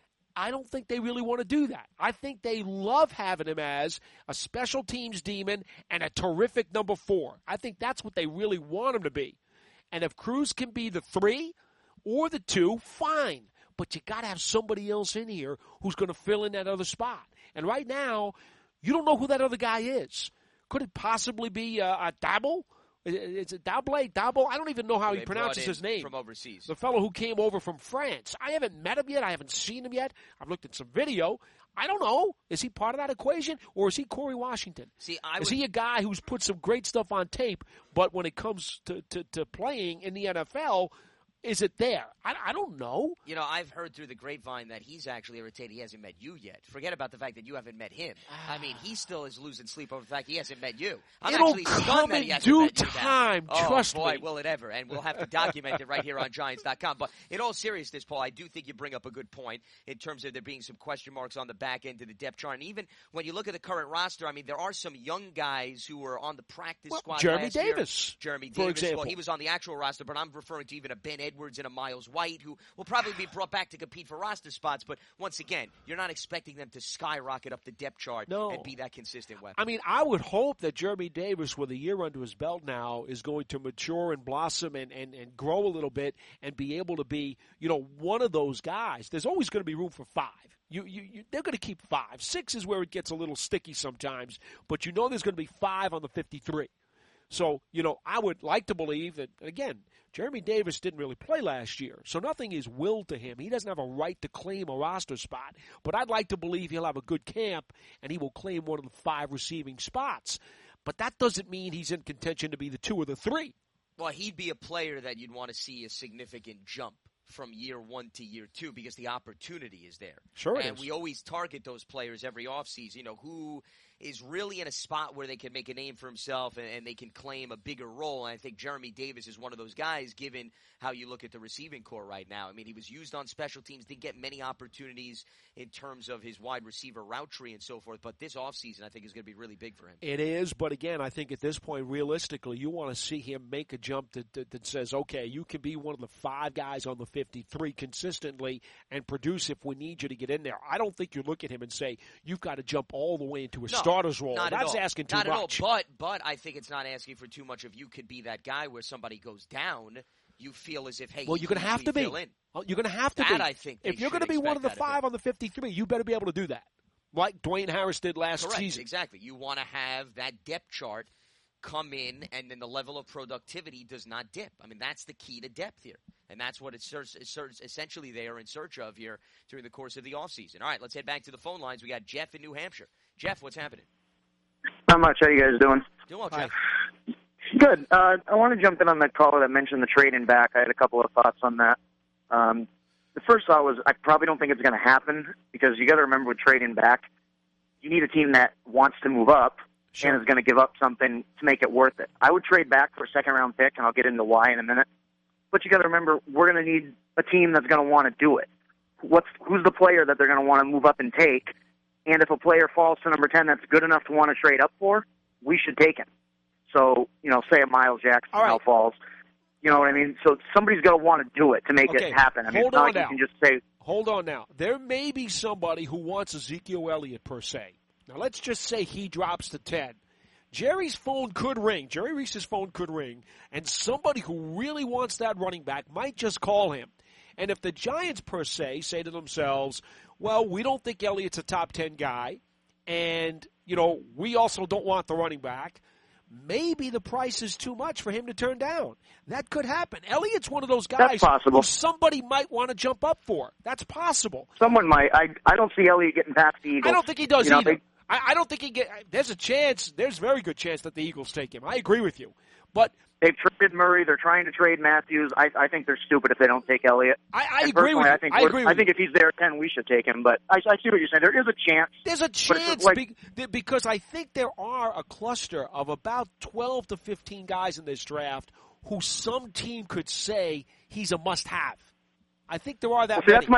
Speaker 4: I don't think they really want to do that. I think they love having him as a special teams demon and a terrific number 4. I think that's what they really want him to be. And if Cruz can be the 3 or the 2, fine. But you got to have somebody else in here who's going to fill in that other spot. And right now, you don't know who that other guy is. Could it possibly be a Dabo? Is it Dabo? I don't even know how he pronounces his name.
Speaker 3: From overseas.
Speaker 4: The fellow who came over from France. I haven't met him yet. I haven't seen him yet. I've looked at some video. I don't know. Is he part of that equation, or is he Corey Washington? Is he a guy who's put some great stuff on tape, but when it comes to playing in the NFL, is it there? I don't know.
Speaker 3: You know, I've heard through the grapevine that he's actually irritated he hasn't met you yet. Forget about the fact that you haven't met him. I mean, he still is losing sleep over the fact he hasn't met you. I'm
Speaker 4: It'll
Speaker 3: actually stunned
Speaker 4: come
Speaker 3: that he
Speaker 4: in
Speaker 3: hasn't
Speaker 4: due
Speaker 3: met you now.
Speaker 4: time. Trust
Speaker 3: boy,
Speaker 4: me.
Speaker 3: will it ever. And we'll have to document it right here on Giants.com. But in all seriousness, Paul, I do think you bring up a good point in terms of there being some question marks on the back end of the depth chart. And even when you look at the current roster, I mean, there are some young guys who were on the practice squad
Speaker 4: Jeremy
Speaker 3: last
Speaker 4: Davis,
Speaker 3: year. Jeremy
Speaker 4: for
Speaker 3: Davis.
Speaker 4: example.
Speaker 3: Well, he was on the actual roster, but I'm referring to even a Ben Edwards and a Miles White, who will probably be brought back to compete for roster spots. But once again, you're not expecting them to skyrocket up the depth chart and be that consistent weapon.
Speaker 4: I mean, I would hope that Jeremy Davis, with a year under his belt now, is going to mature and blossom and grow a little bit and be able to be, one of those guys. There's always going to be room for 5. They're going to keep 5. 6 is where it gets a little sticky sometimes, but there's going to be 5 on the 53. So, I would like to believe that, again, Jeremy Davis didn't really play last year, so nothing is willed to him. He doesn't have a right to claim a roster spot, but I'd like to believe he'll have a good camp and he will claim one of the 5 receiving spots. but that doesn't mean he's in contention to be the 2 or the 3.
Speaker 3: Well, he'd be a player that you'd want to see a significant jump from year 1 to year 2 because the opportunity is there.
Speaker 4: Sure it
Speaker 3: and
Speaker 4: is.
Speaker 3: we always target those players every offseason, you know, who is really in a spot where they can make a name for himself and they can claim a bigger role. And I think Jeremy Davis is one of those guys, given how you look at the receiving core right now. I mean, he was used on special teams, didn't get many opportunities in terms of his wide receiver route tree and so forth. But this offseason, I think, is going to be really big for him.
Speaker 4: It is, but again, I think at this point, realistically, you want to see him make a jump that says, okay, you can be one of the 5 guys on the 53 consistently and produce if we need you to get in there. I don't think you look at him and say, you've got to jump all the way into a starter's role. That's asking too much.
Speaker 3: Not at all. But I think it's not asking for too much if you could be that guy where somebody goes down, you feel as if, hey,
Speaker 4: well, you're going to have to be. You're going to have to be.
Speaker 3: I think
Speaker 4: if you're going to be one of the 5 on the 53, you better be able to do that, like Dwayne Harris did last season.
Speaker 3: Exactly. You want to have that depth chart come in, and then the level of productivity does not dip. I mean, that's the key to depth here. And that's what it's essentially they are in search of here during the course of the offseason. All right, let's head back to the phone lines. We got Jeff in New Hampshire. Jeff, what's happening?
Speaker 11: Not much. How you guys doing?
Speaker 3: Doing well, Jeff.
Speaker 11: Good. I want to jump in on the caller that mentioned the trading back. I had a couple of thoughts on that. The first thought was I probably don't think it's going to happen because you got to remember with trading back, you need a team that wants to move up and is going to give up something to make it worth it. I would trade back for a second-round pick, and I'll get into why in a minute. But you got to remember, we're going to need a team that's going to want to do it. Who's the player that they're going to want to move up and take? And if a player falls to number 10 that's good enough to want to trade up for, we should take him. So, say a Miles Jackson now falls. You know what I mean? So somebody's going to want to do it to make it happen. I mean, it's not like you can just say.
Speaker 4: Hold on now. There may be somebody who wants Ezekiel Elliott per se. Now, let's just say he drops to 10. Jerry's phone could ring. Jerry Reese's phone could ring, and somebody who really wants that running back might just call him. And if the Giants, per se, say to themselves, well, we don't think Elliott's a top 10 guy, and, we also don't want the running back, maybe the price is too much for him to turn down. That could happen. Elliott's one of those guys who somebody might want to jump up for. That's possible.
Speaker 11: Someone might. I don't see Elliott getting past the Eagles.
Speaker 4: I don't think he does either. I don't think he get. There's a chance. There's a very good chance that the Eagles take him. I agree with you, but
Speaker 11: they've traded Murray. They're trying to trade Matthews. I think they're stupid if they don't take Elliott.
Speaker 4: I agree with you.
Speaker 11: I think if he's there at 10, we should take him. But I see what you're saying. There is a chance.
Speaker 4: There's a chance because I think there are a cluster of about 12 to 15 guys in this draft who some team could say he's a must-have. I think there are that many.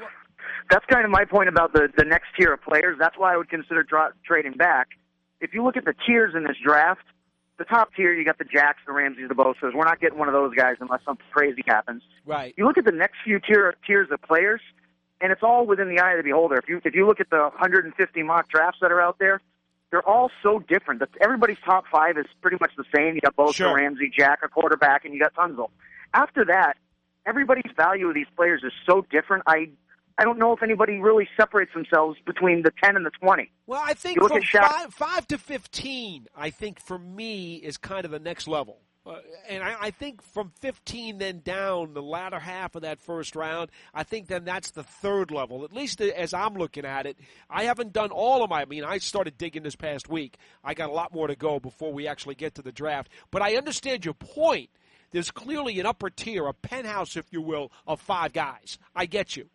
Speaker 11: That's kind of my point about the next tier of players. That's why I would consider trading back. If you look at the tiers in this draft, the top tier, you got the Jacks, the Ramseys, the Bosa's. We're not getting one of those guys unless something crazy happens.
Speaker 4: Right.
Speaker 11: You look at the next few tiers of players, and it's all within the eye of the beholder. If you look at the 150 mock drafts that are out there, they're all so different. Everybody's top 5 is pretty much the same. You got Bosa, Ramsey, Jack, a quarterback, and you got Tunzel. After that, everybody's value of these players is so different. I don't know if anybody really separates themselves between the 10 and the 20.
Speaker 4: Well, I think from 5 to 15, I think for me is kind of the next level. And I think from 15 then down, the latter half of that first round, I think then that's the third level, at least as I'm looking at it. I haven't done all of I started digging this past week. I got a lot more to go before we actually get to the draft. But I understand your point. There's clearly an upper tier, a penthouse, if you will, of 5 guys. I get you.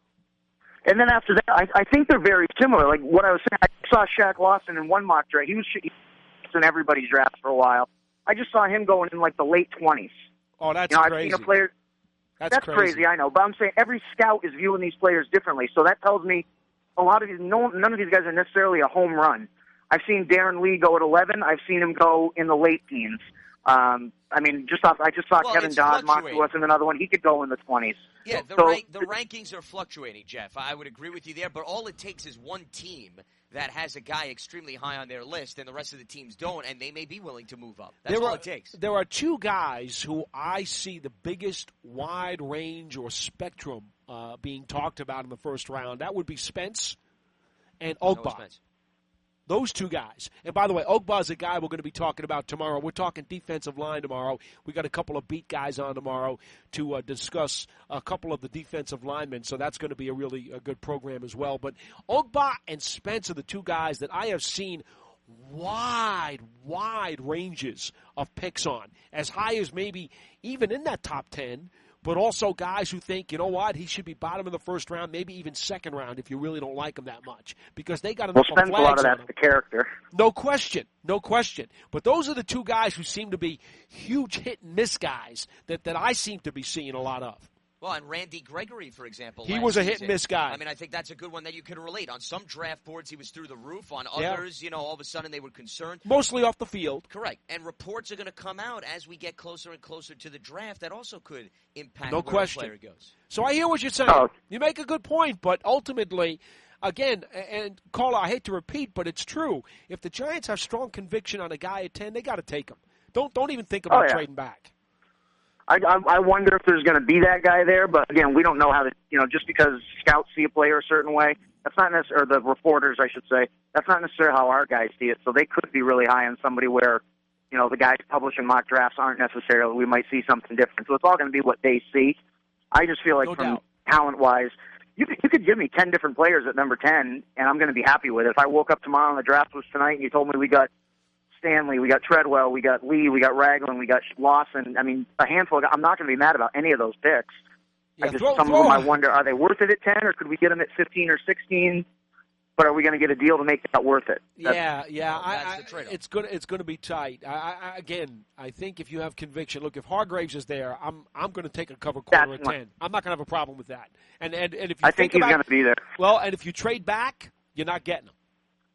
Speaker 11: And then after that, I think they're very similar. Like what I was saying, I saw Shaq Lawson in one mock draft. He was in everybody's draft for a while. I just saw him going in like the late 20s.
Speaker 4: Oh, that's crazy.
Speaker 11: I've seen a player. That's crazy, I know. But I'm saying every scout is viewing these players differently. So that tells me a lot of these, none of these guys are necessarily a home run. I've seen Darren Lee go at 11. I've seen him go in the late teens. I just saw Kevin Dodd mock to us in another one. He could go in the 20s.
Speaker 3: Yeah, the rankings are fluctuating, Jeff. I would agree with you there, but all it takes is one team that has a guy extremely high on their list and the rest of the teams don't, and they may be willing to move up. That's all it takes.
Speaker 4: There are 2 guys who I see the biggest wide range or spectrum being talked about in the first round. That would be Spence and Ogba. Those 2 guys. And by the way, Ogba is a guy we're going to be talking about tomorrow. We're talking defensive line tomorrow. We got a couple of beat guys on tomorrow to discuss a couple of the defensive linemen, so that's going to be a really good program as well. But Ogba and Spence are the 2 guys that I have seen wide ranges of picks on, as high as maybe even in that top 10, but also guys who think, you know what, he should be bottom of the first round, maybe even second round if you really don't like him that much, because they got enough
Speaker 11: spends
Speaker 4: flags
Speaker 11: a lot of
Speaker 4: on
Speaker 11: that's
Speaker 4: him.
Speaker 11: the character.
Speaker 4: No question. But those are the two guys who seem to be huge hit and miss guys that I seem to be seeing a lot of.
Speaker 3: Well, and Randy Gregory, for example.
Speaker 4: He
Speaker 3: last
Speaker 4: was a hit
Speaker 3: season.
Speaker 4: and miss guy.
Speaker 3: I mean, I think that's a good one that you can relate. On some draft boards, he was through the roof. On others, all of a sudden they were concerned.
Speaker 4: Mostly off the field.
Speaker 3: Correct. And reports are going to come out as we get closer and closer to the draft that also could impact
Speaker 4: No
Speaker 3: where
Speaker 4: question.
Speaker 3: a player goes.
Speaker 4: So I hear what you're saying. You make a good point, but ultimately, again, and Carla, I hate to repeat, but it's true. If the Giants have strong conviction on a guy at 10, they got to take him. Don't even think about trading back.
Speaker 11: I wonder if there's going to be that guy there, but again, we don't know how to, just because scouts see a player a certain way, that's not necessarily, or the reporters, I should say, that's not necessarily how our guys see it. So they could be really high on somebody where, the guys publishing mock drafts aren't necessarily, we might see something different. So it's all going to be what they see. I just feel like talent-wise, you could give me 10 different players at number 10, and I'm going to be happy with it. If I woke up tomorrow and the draft was tonight and you told me we got Stanley, we got Treadwell, we got Lee, we got Ragland, we got Lawson. I mean, a handful of guys. I'm not going to be mad about any of those picks. Some of them I wonder, are they worth it at 10, or could we get them at 15 or 16? But are we going to get a deal to make that worth it?
Speaker 4: That's the trade-off. It's going to be tight. I think if you have conviction, look, if Hargraves is there, I'm going to take a cover corner at 10. I'm not going to have a problem with that. And if you
Speaker 11: I think he's going to be there.
Speaker 4: Well, and if you trade back, you're not getting him.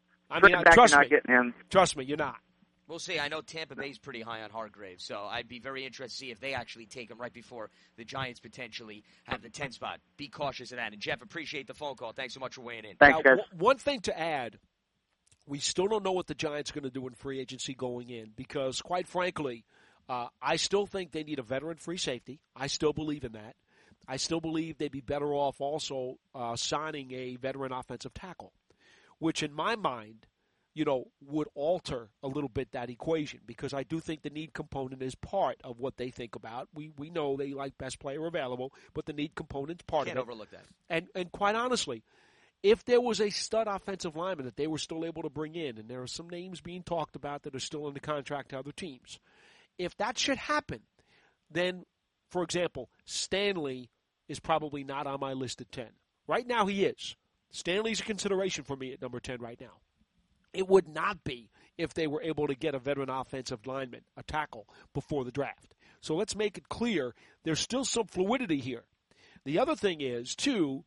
Speaker 11: Trust me. Getting him.
Speaker 4: Trust me, you're not.
Speaker 3: We'll see. I know Tampa Bay's pretty high on Hargraves, so I'd be very interested to see if they actually take him right before the Giants potentially have the 10 spot. Be cautious of that. And, Jeff, appreciate the phone call. Thanks so much for weighing in.
Speaker 11: Thanks, guys.
Speaker 4: One thing to add, we still don't know what the Giants are going to do in free agency going in because, quite frankly, I still think they need a veteran free safety. I still believe in that. I still believe they'd be better off also signing a veteran offensive tackle, which in my mind – would alter a little bit that equation because I do think the need component is part of what they think about. We know they like best player available, but the need component's part of it.
Speaker 3: Can't overlook that.
Speaker 4: And quite honestly, if there was a stud offensive lineman that they were still able to bring in, and there are some names being talked about that are still under contract to other teams, if that should happen, then, for example, Stanley is probably not on my list at 10. Right now he is. Stanley's a consideration for me at number 10 right now. It would not be if they were able to get a veteran offensive lineman, a tackle, before the draft. So let's make it clear there's still some fluidity here. The other thing is, too,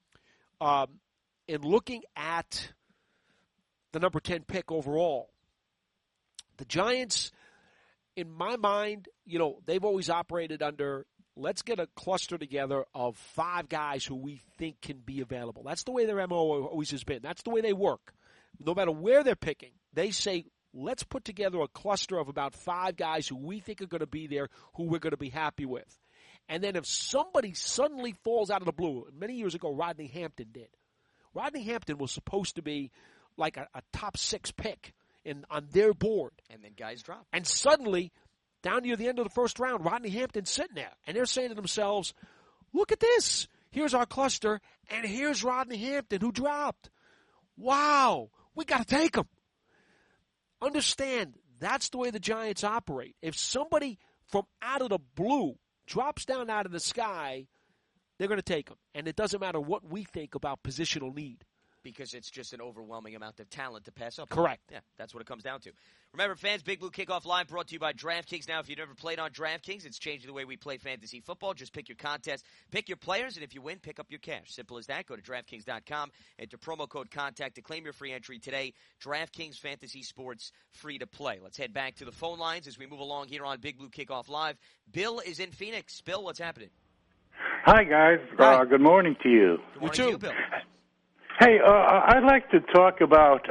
Speaker 4: in looking at the number 10 pick overall, the Giants, in my mind, they've always operated under, let's get a cluster together of 5 guys who we think can be available. That's the way their MO always has been. That's the way they work. No matter where they're picking, they say, let's put together a cluster of about 5 guys who we think are going to be there, who we're going to be happy with. And then if somebody suddenly falls out of the blue, many years ago Rodney Hampton did. Rodney Hampton was supposed to be like a top 6 pick on their board.
Speaker 3: And then guys drop.
Speaker 4: And suddenly, down near the end of the first round, Rodney Hampton's sitting there. And they're saying to themselves, look at this. Here's our cluster, and here's Rodney Hampton who dropped. Wow. We got to take him. Understand, that's the way the Giants operate. If somebody from out of the blue drops down out of the sky, they're going to take him. And it doesn't matter what we think about positional need.
Speaker 3: Because it's just an overwhelming amount of talent to pass up.
Speaker 4: Correct.
Speaker 3: Yeah, that's what it comes down to. Remember, fans, Big Blue Kickoff Live brought to you by DraftKings. Now, if you've never played on DraftKings, it's changing the way we play fantasy football. Just pick your contest, pick your players, and if you win, pick up your cash. Simple as that. Go to DraftKings.com, enter promo code CONTACT to claim your free entry today. DraftKings Fantasy Sports, free to play. Let's head back to the phone lines as we move along here on Big Blue Kickoff Live. Bill is in Phoenix. Bill, what's happening?
Speaker 12: Hi, guys.
Speaker 4: Hi.
Speaker 12: Good morning to you.
Speaker 3: Good morning to you, Bill.
Speaker 12: Hey, I'd like to talk about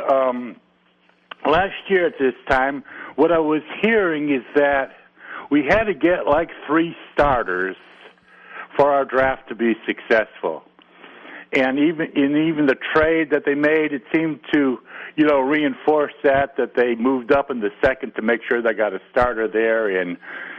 Speaker 12: last year at this time. What I was hearing is that we had to get like 3 starters for our draft to be successful. And even the trade that they made, it seemed to, reinforce that they moved up in the second to make sure they got a starter there and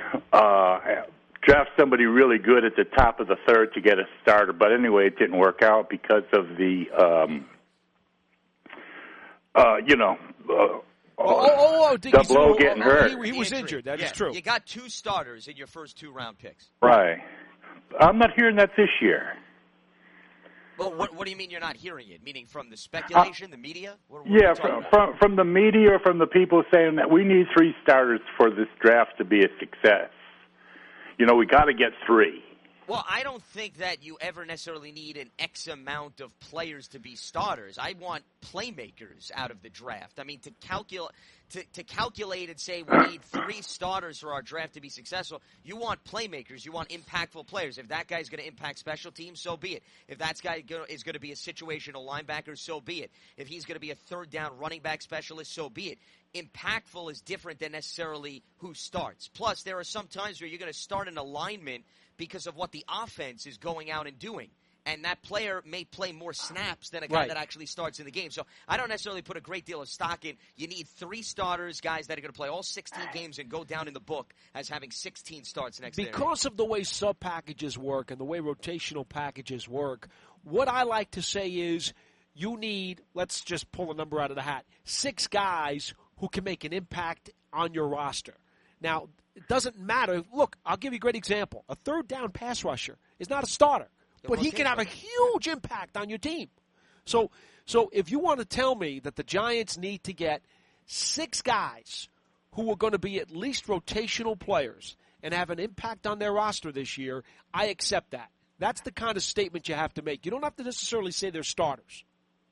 Speaker 12: draft somebody really good at the top of the third to get a starter. But anyway, it didn't work out because of the, Double O getting hurt.
Speaker 4: He was injured. That is true.
Speaker 3: You got 2 starters in your first 2-round picks.
Speaker 12: Right. I'm not hearing that this year.
Speaker 3: Well, what do you mean you're not hearing it? Meaning from the speculation, the media? What
Speaker 12: from the media or from the people saying that we need 3 starters for this draft to be a success. We got to get 3.
Speaker 3: Well, I don't think that you ever necessarily need an X amount of players to be starters. I want playmakers out of the draft. I mean, to calculate and say we need 3 starters for our draft to be successful, you want playmakers. You want impactful players. If that guy's going to impact special teams, so be it. If that guy is going to be a situational linebacker, so be it. If he's going to be a third-down running back specialist, so be it. Impactful is different than necessarily who starts. Plus, there are some times where you're going to start an alignment because of what the offense is going out and doing. And that player may play more snaps than a guy that actually starts in the game. So I don't necessarily put a great deal of stock in. You need 3 starters, guys that are going to play all 16 games and go down in the book as having 16 starts next year.
Speaker 4: Because of the way sub-packages work and the way rotational packages work, what I like to say is you need, let's just pull a number out of the hat, 6 guys who can make an impact on your roster. Now, it doesn't matter. Look, I'll give you a great example. A third-down pass rusher is not a starter, but he can have a huge impact on your team. So if you want to tell me that the Giants need to get 6 guys who are going to be at least rotational players and have an impact on their roster this year, I accept that. That's the kind of statement you have to make. You don't have to necessarily say they're starters.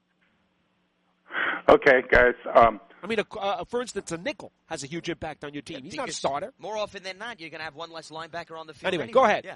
Speaker 12: Okay, guys.
Speaker 4: I mean, for instance, a nickel has a huge impact on your team. He's not a starter.
Speaker 3: More often than not, you're going to have one less linebacker on the field.
Speaker 4: Anyway, go ahead.
Speaker 3: Yeah.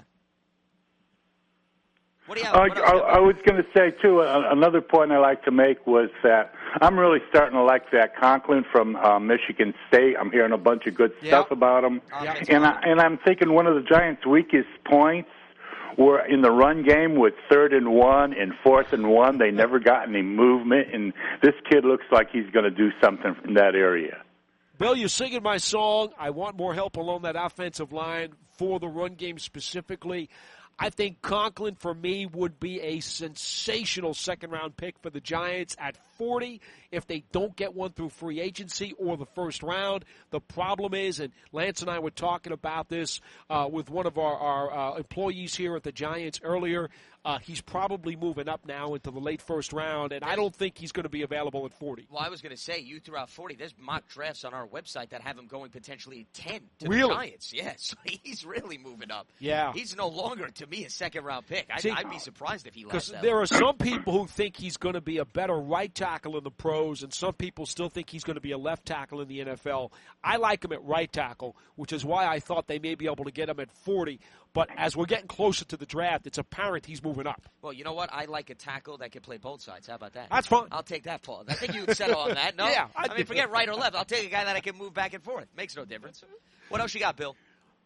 Speaker 3: What do you
Speaker 12: I was going to say, too, another point I like to make was that I'm really starting to like that Conklin from Michigan State. I'm hearing a bunch of good stuff about him. And I'm thinking one of the Giants' weakest points were in the run game with 3rd and 1 and 4th and 1. They never got any movement, and this kid looks like he's going to do something from that area.
Speaker 4: Bill, you're singing my song. I want more help along that offensive line for the run game specifically. I think Conklin, for me, would be a sensational second-round pick for the Giants at 40 if they don't get one through free agency or the first round. The problem is, and Lance and I were talking about this with one of our employees here at the Giants earlier, he's probably moving up now into the late first round, and I don't think he's going to be available at 40.
Speaker 3: Well, I was going to say, you threw out 40. There's mock drafts on our website that have him going potentially 10 to the Giants. Yeah, so he's really moving up.
Speaker 4: Yeah.
Speaker 3: He's no longer, to me, a second-round pick. I'd be surprised if he left
Speaker 4: because
Speaker 3: that.
Speaker 4: There are some people who think he's going to be a better right tackle in the pros, and some people still think he's going to be a left tackle in the NFL. I like him at right tackle, which is why I thought they may be able to get him at 40. But as we're getting closer to the draft, it's apparent he's moving up.
Speaker 3: Well, you know what? I like a tackle that can play both sides. How about that?
Speaker 4: That's fine.
Speaker 3: I'll take that, Paul. I think you would settle on that. No?
Speaker 4: Yeah.
Speaker 3: I mean, forget right or left. I'll take a guy that I can move back and forth. Makes no difference. What else you got, Bill?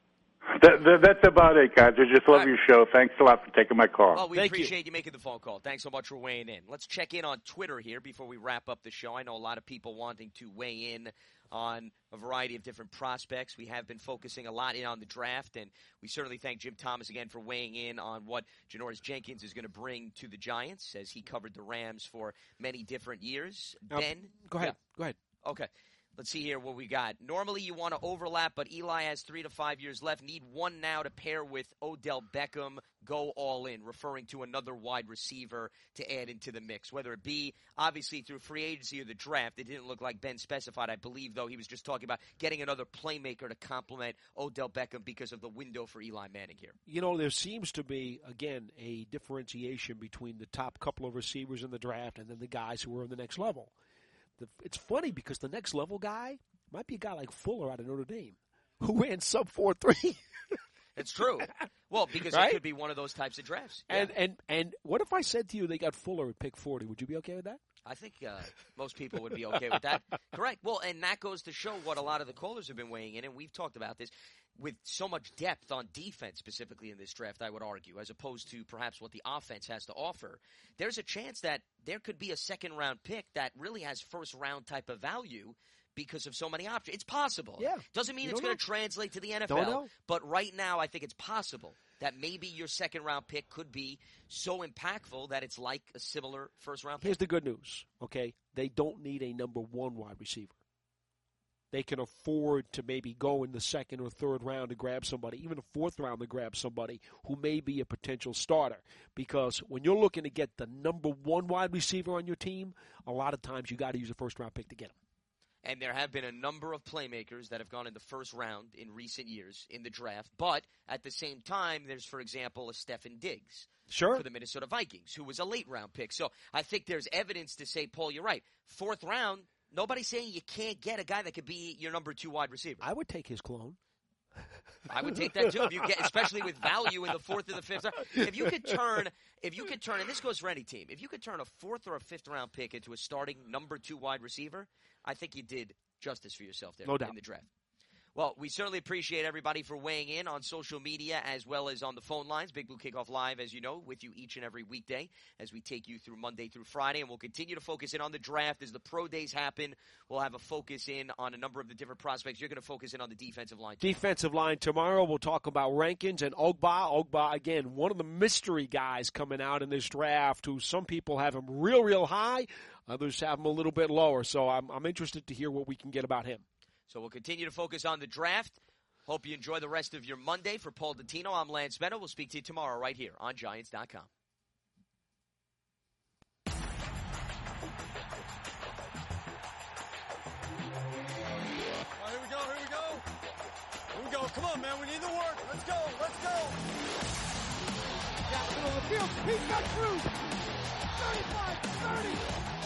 Speaker 12: That's about it, guys. I just love your show. Thanks a lot for taking my call.
Speaker 3: Well, we appreciate you making the phone call. Thanks so much for weighing in. Let's check in on Twitter here before we wrap up the show. I know a lot of people wanting to weigh in on a variety of different prospects. We have been focusing a lot in on the draft, and we certainly thank Jim Thomas again for weighing in on what Janoris Jenkins is going to bring to the Giants as he covered the Rams for many different years. Ben?
Speaker 4: Go ahead.
Speaker 3: Yeah.
Speaker 4: Go ahead.
Speaker 3: Okay. Let's see here what we got. Normally you want to overlap, but Eli has 3 to 5 years left. Need one now to pair with Odell Beckham. Go all in, referring to another wide receiver to add into the mix, whether it be obviously through free agency or the draft. It didn't look like Ben specified. I believe, though, he was just talking about getting another playmaker to complement Odell Beckham because of the window for Eli Manning here.
Speaker 4: You know, there seems to be, again, a differentiation between the top couple of receivers in the draft and then the guys who are in the next level. It's funny because the next level guy might be a guy like Fuller out of Notre Dame who ran sub 4.3.
Speaker 3: It's true. Well, because
Speaker 4: right?
Speaker 3: It could be one of those types of drafts.
Speaker 4: And what if I said to you they got Fuller at pick 40? Would you be okay with that?
Speaker 3: I think most people would be okay with that. Correct. Well, and that goes to show what a lot of the callers have been weighing in, and we've talked about this. With so much depth on defense, specifically in this draft, I would argue, as opposed to perhaps what the offense has to offer, there's a chance that there could be a second-round pick that really has first-round type of value because of so many options. It's possible.
Speaker 4: Yeah.
Speaker 3: Doesn't mean it's going to translate to the NFL.
Speaker 4: Don't know.
Speaker 3: But right now, I think it's possible that maybe your second-round pick could be so impactful that it's like a similar first-round pick.
Speaker 4: Here's the good news, okay? They don't need a number 1 wide receiver. they can afford to maybe go in the second or third round to grab somebody, even a fourth round to grab somebody who may be a potential starter. Because when you're looking to get the number one wide receiver on your team, a lot of times you got to use a first-round pick to get him.
Speaker 3: And there have been a number of playmakers that have gone in the first round in recent years in the draft. But at the same time, there's, for example, a Stefan Diggs for the Minnesota Vikings, who was a late-round pick. So I think there's evidence to say, Paul, you're right. Fourth round, nobody's saying you can't get a guy that could be your number 2 wide receiver.
Speaker 4: I would take his clone.
Speaker 3: I would take that too. If you get, especially with value in the fourth or the fifth round. If you could turn, and this goes for any team, if you could turn a fourth or a fifth round pick into a starting number 2 wide receiver, I think you did justice for yourself there in the draft. Well, we certainly appreciate everybody for weighing in on social media as well as on the phone lines. Big Blue Kickoff Live, as you know, with you each and every weekday as we take you through Monday through Friday. And we'll continue to focus in on the draft as the pro days happen. We'll have a focus in on a number of the different prospects. You're going to focus in on the defensive line.
Speaker 4: Defensive line tomorrow. We'll talk about Rankins and Ogba. Ogba, again, one of the mystery guys coming out in this draft who some people have him real high. Others have him a little bit lower. So I'm interested to hear what we can get about him.
Speaker 3: So we'll continue to focus on the draft. Hope you enjoy the rest of your Monday. For Paul Dottino, I'm Lance Meadow. We'll speak to you tomorrow right here on Giants.com.
Speaker 1: Here we go. Come on, man. We need the work. Let's go.
Speaker 2: Down the middle of the field. He's got Cruz. 35, 30.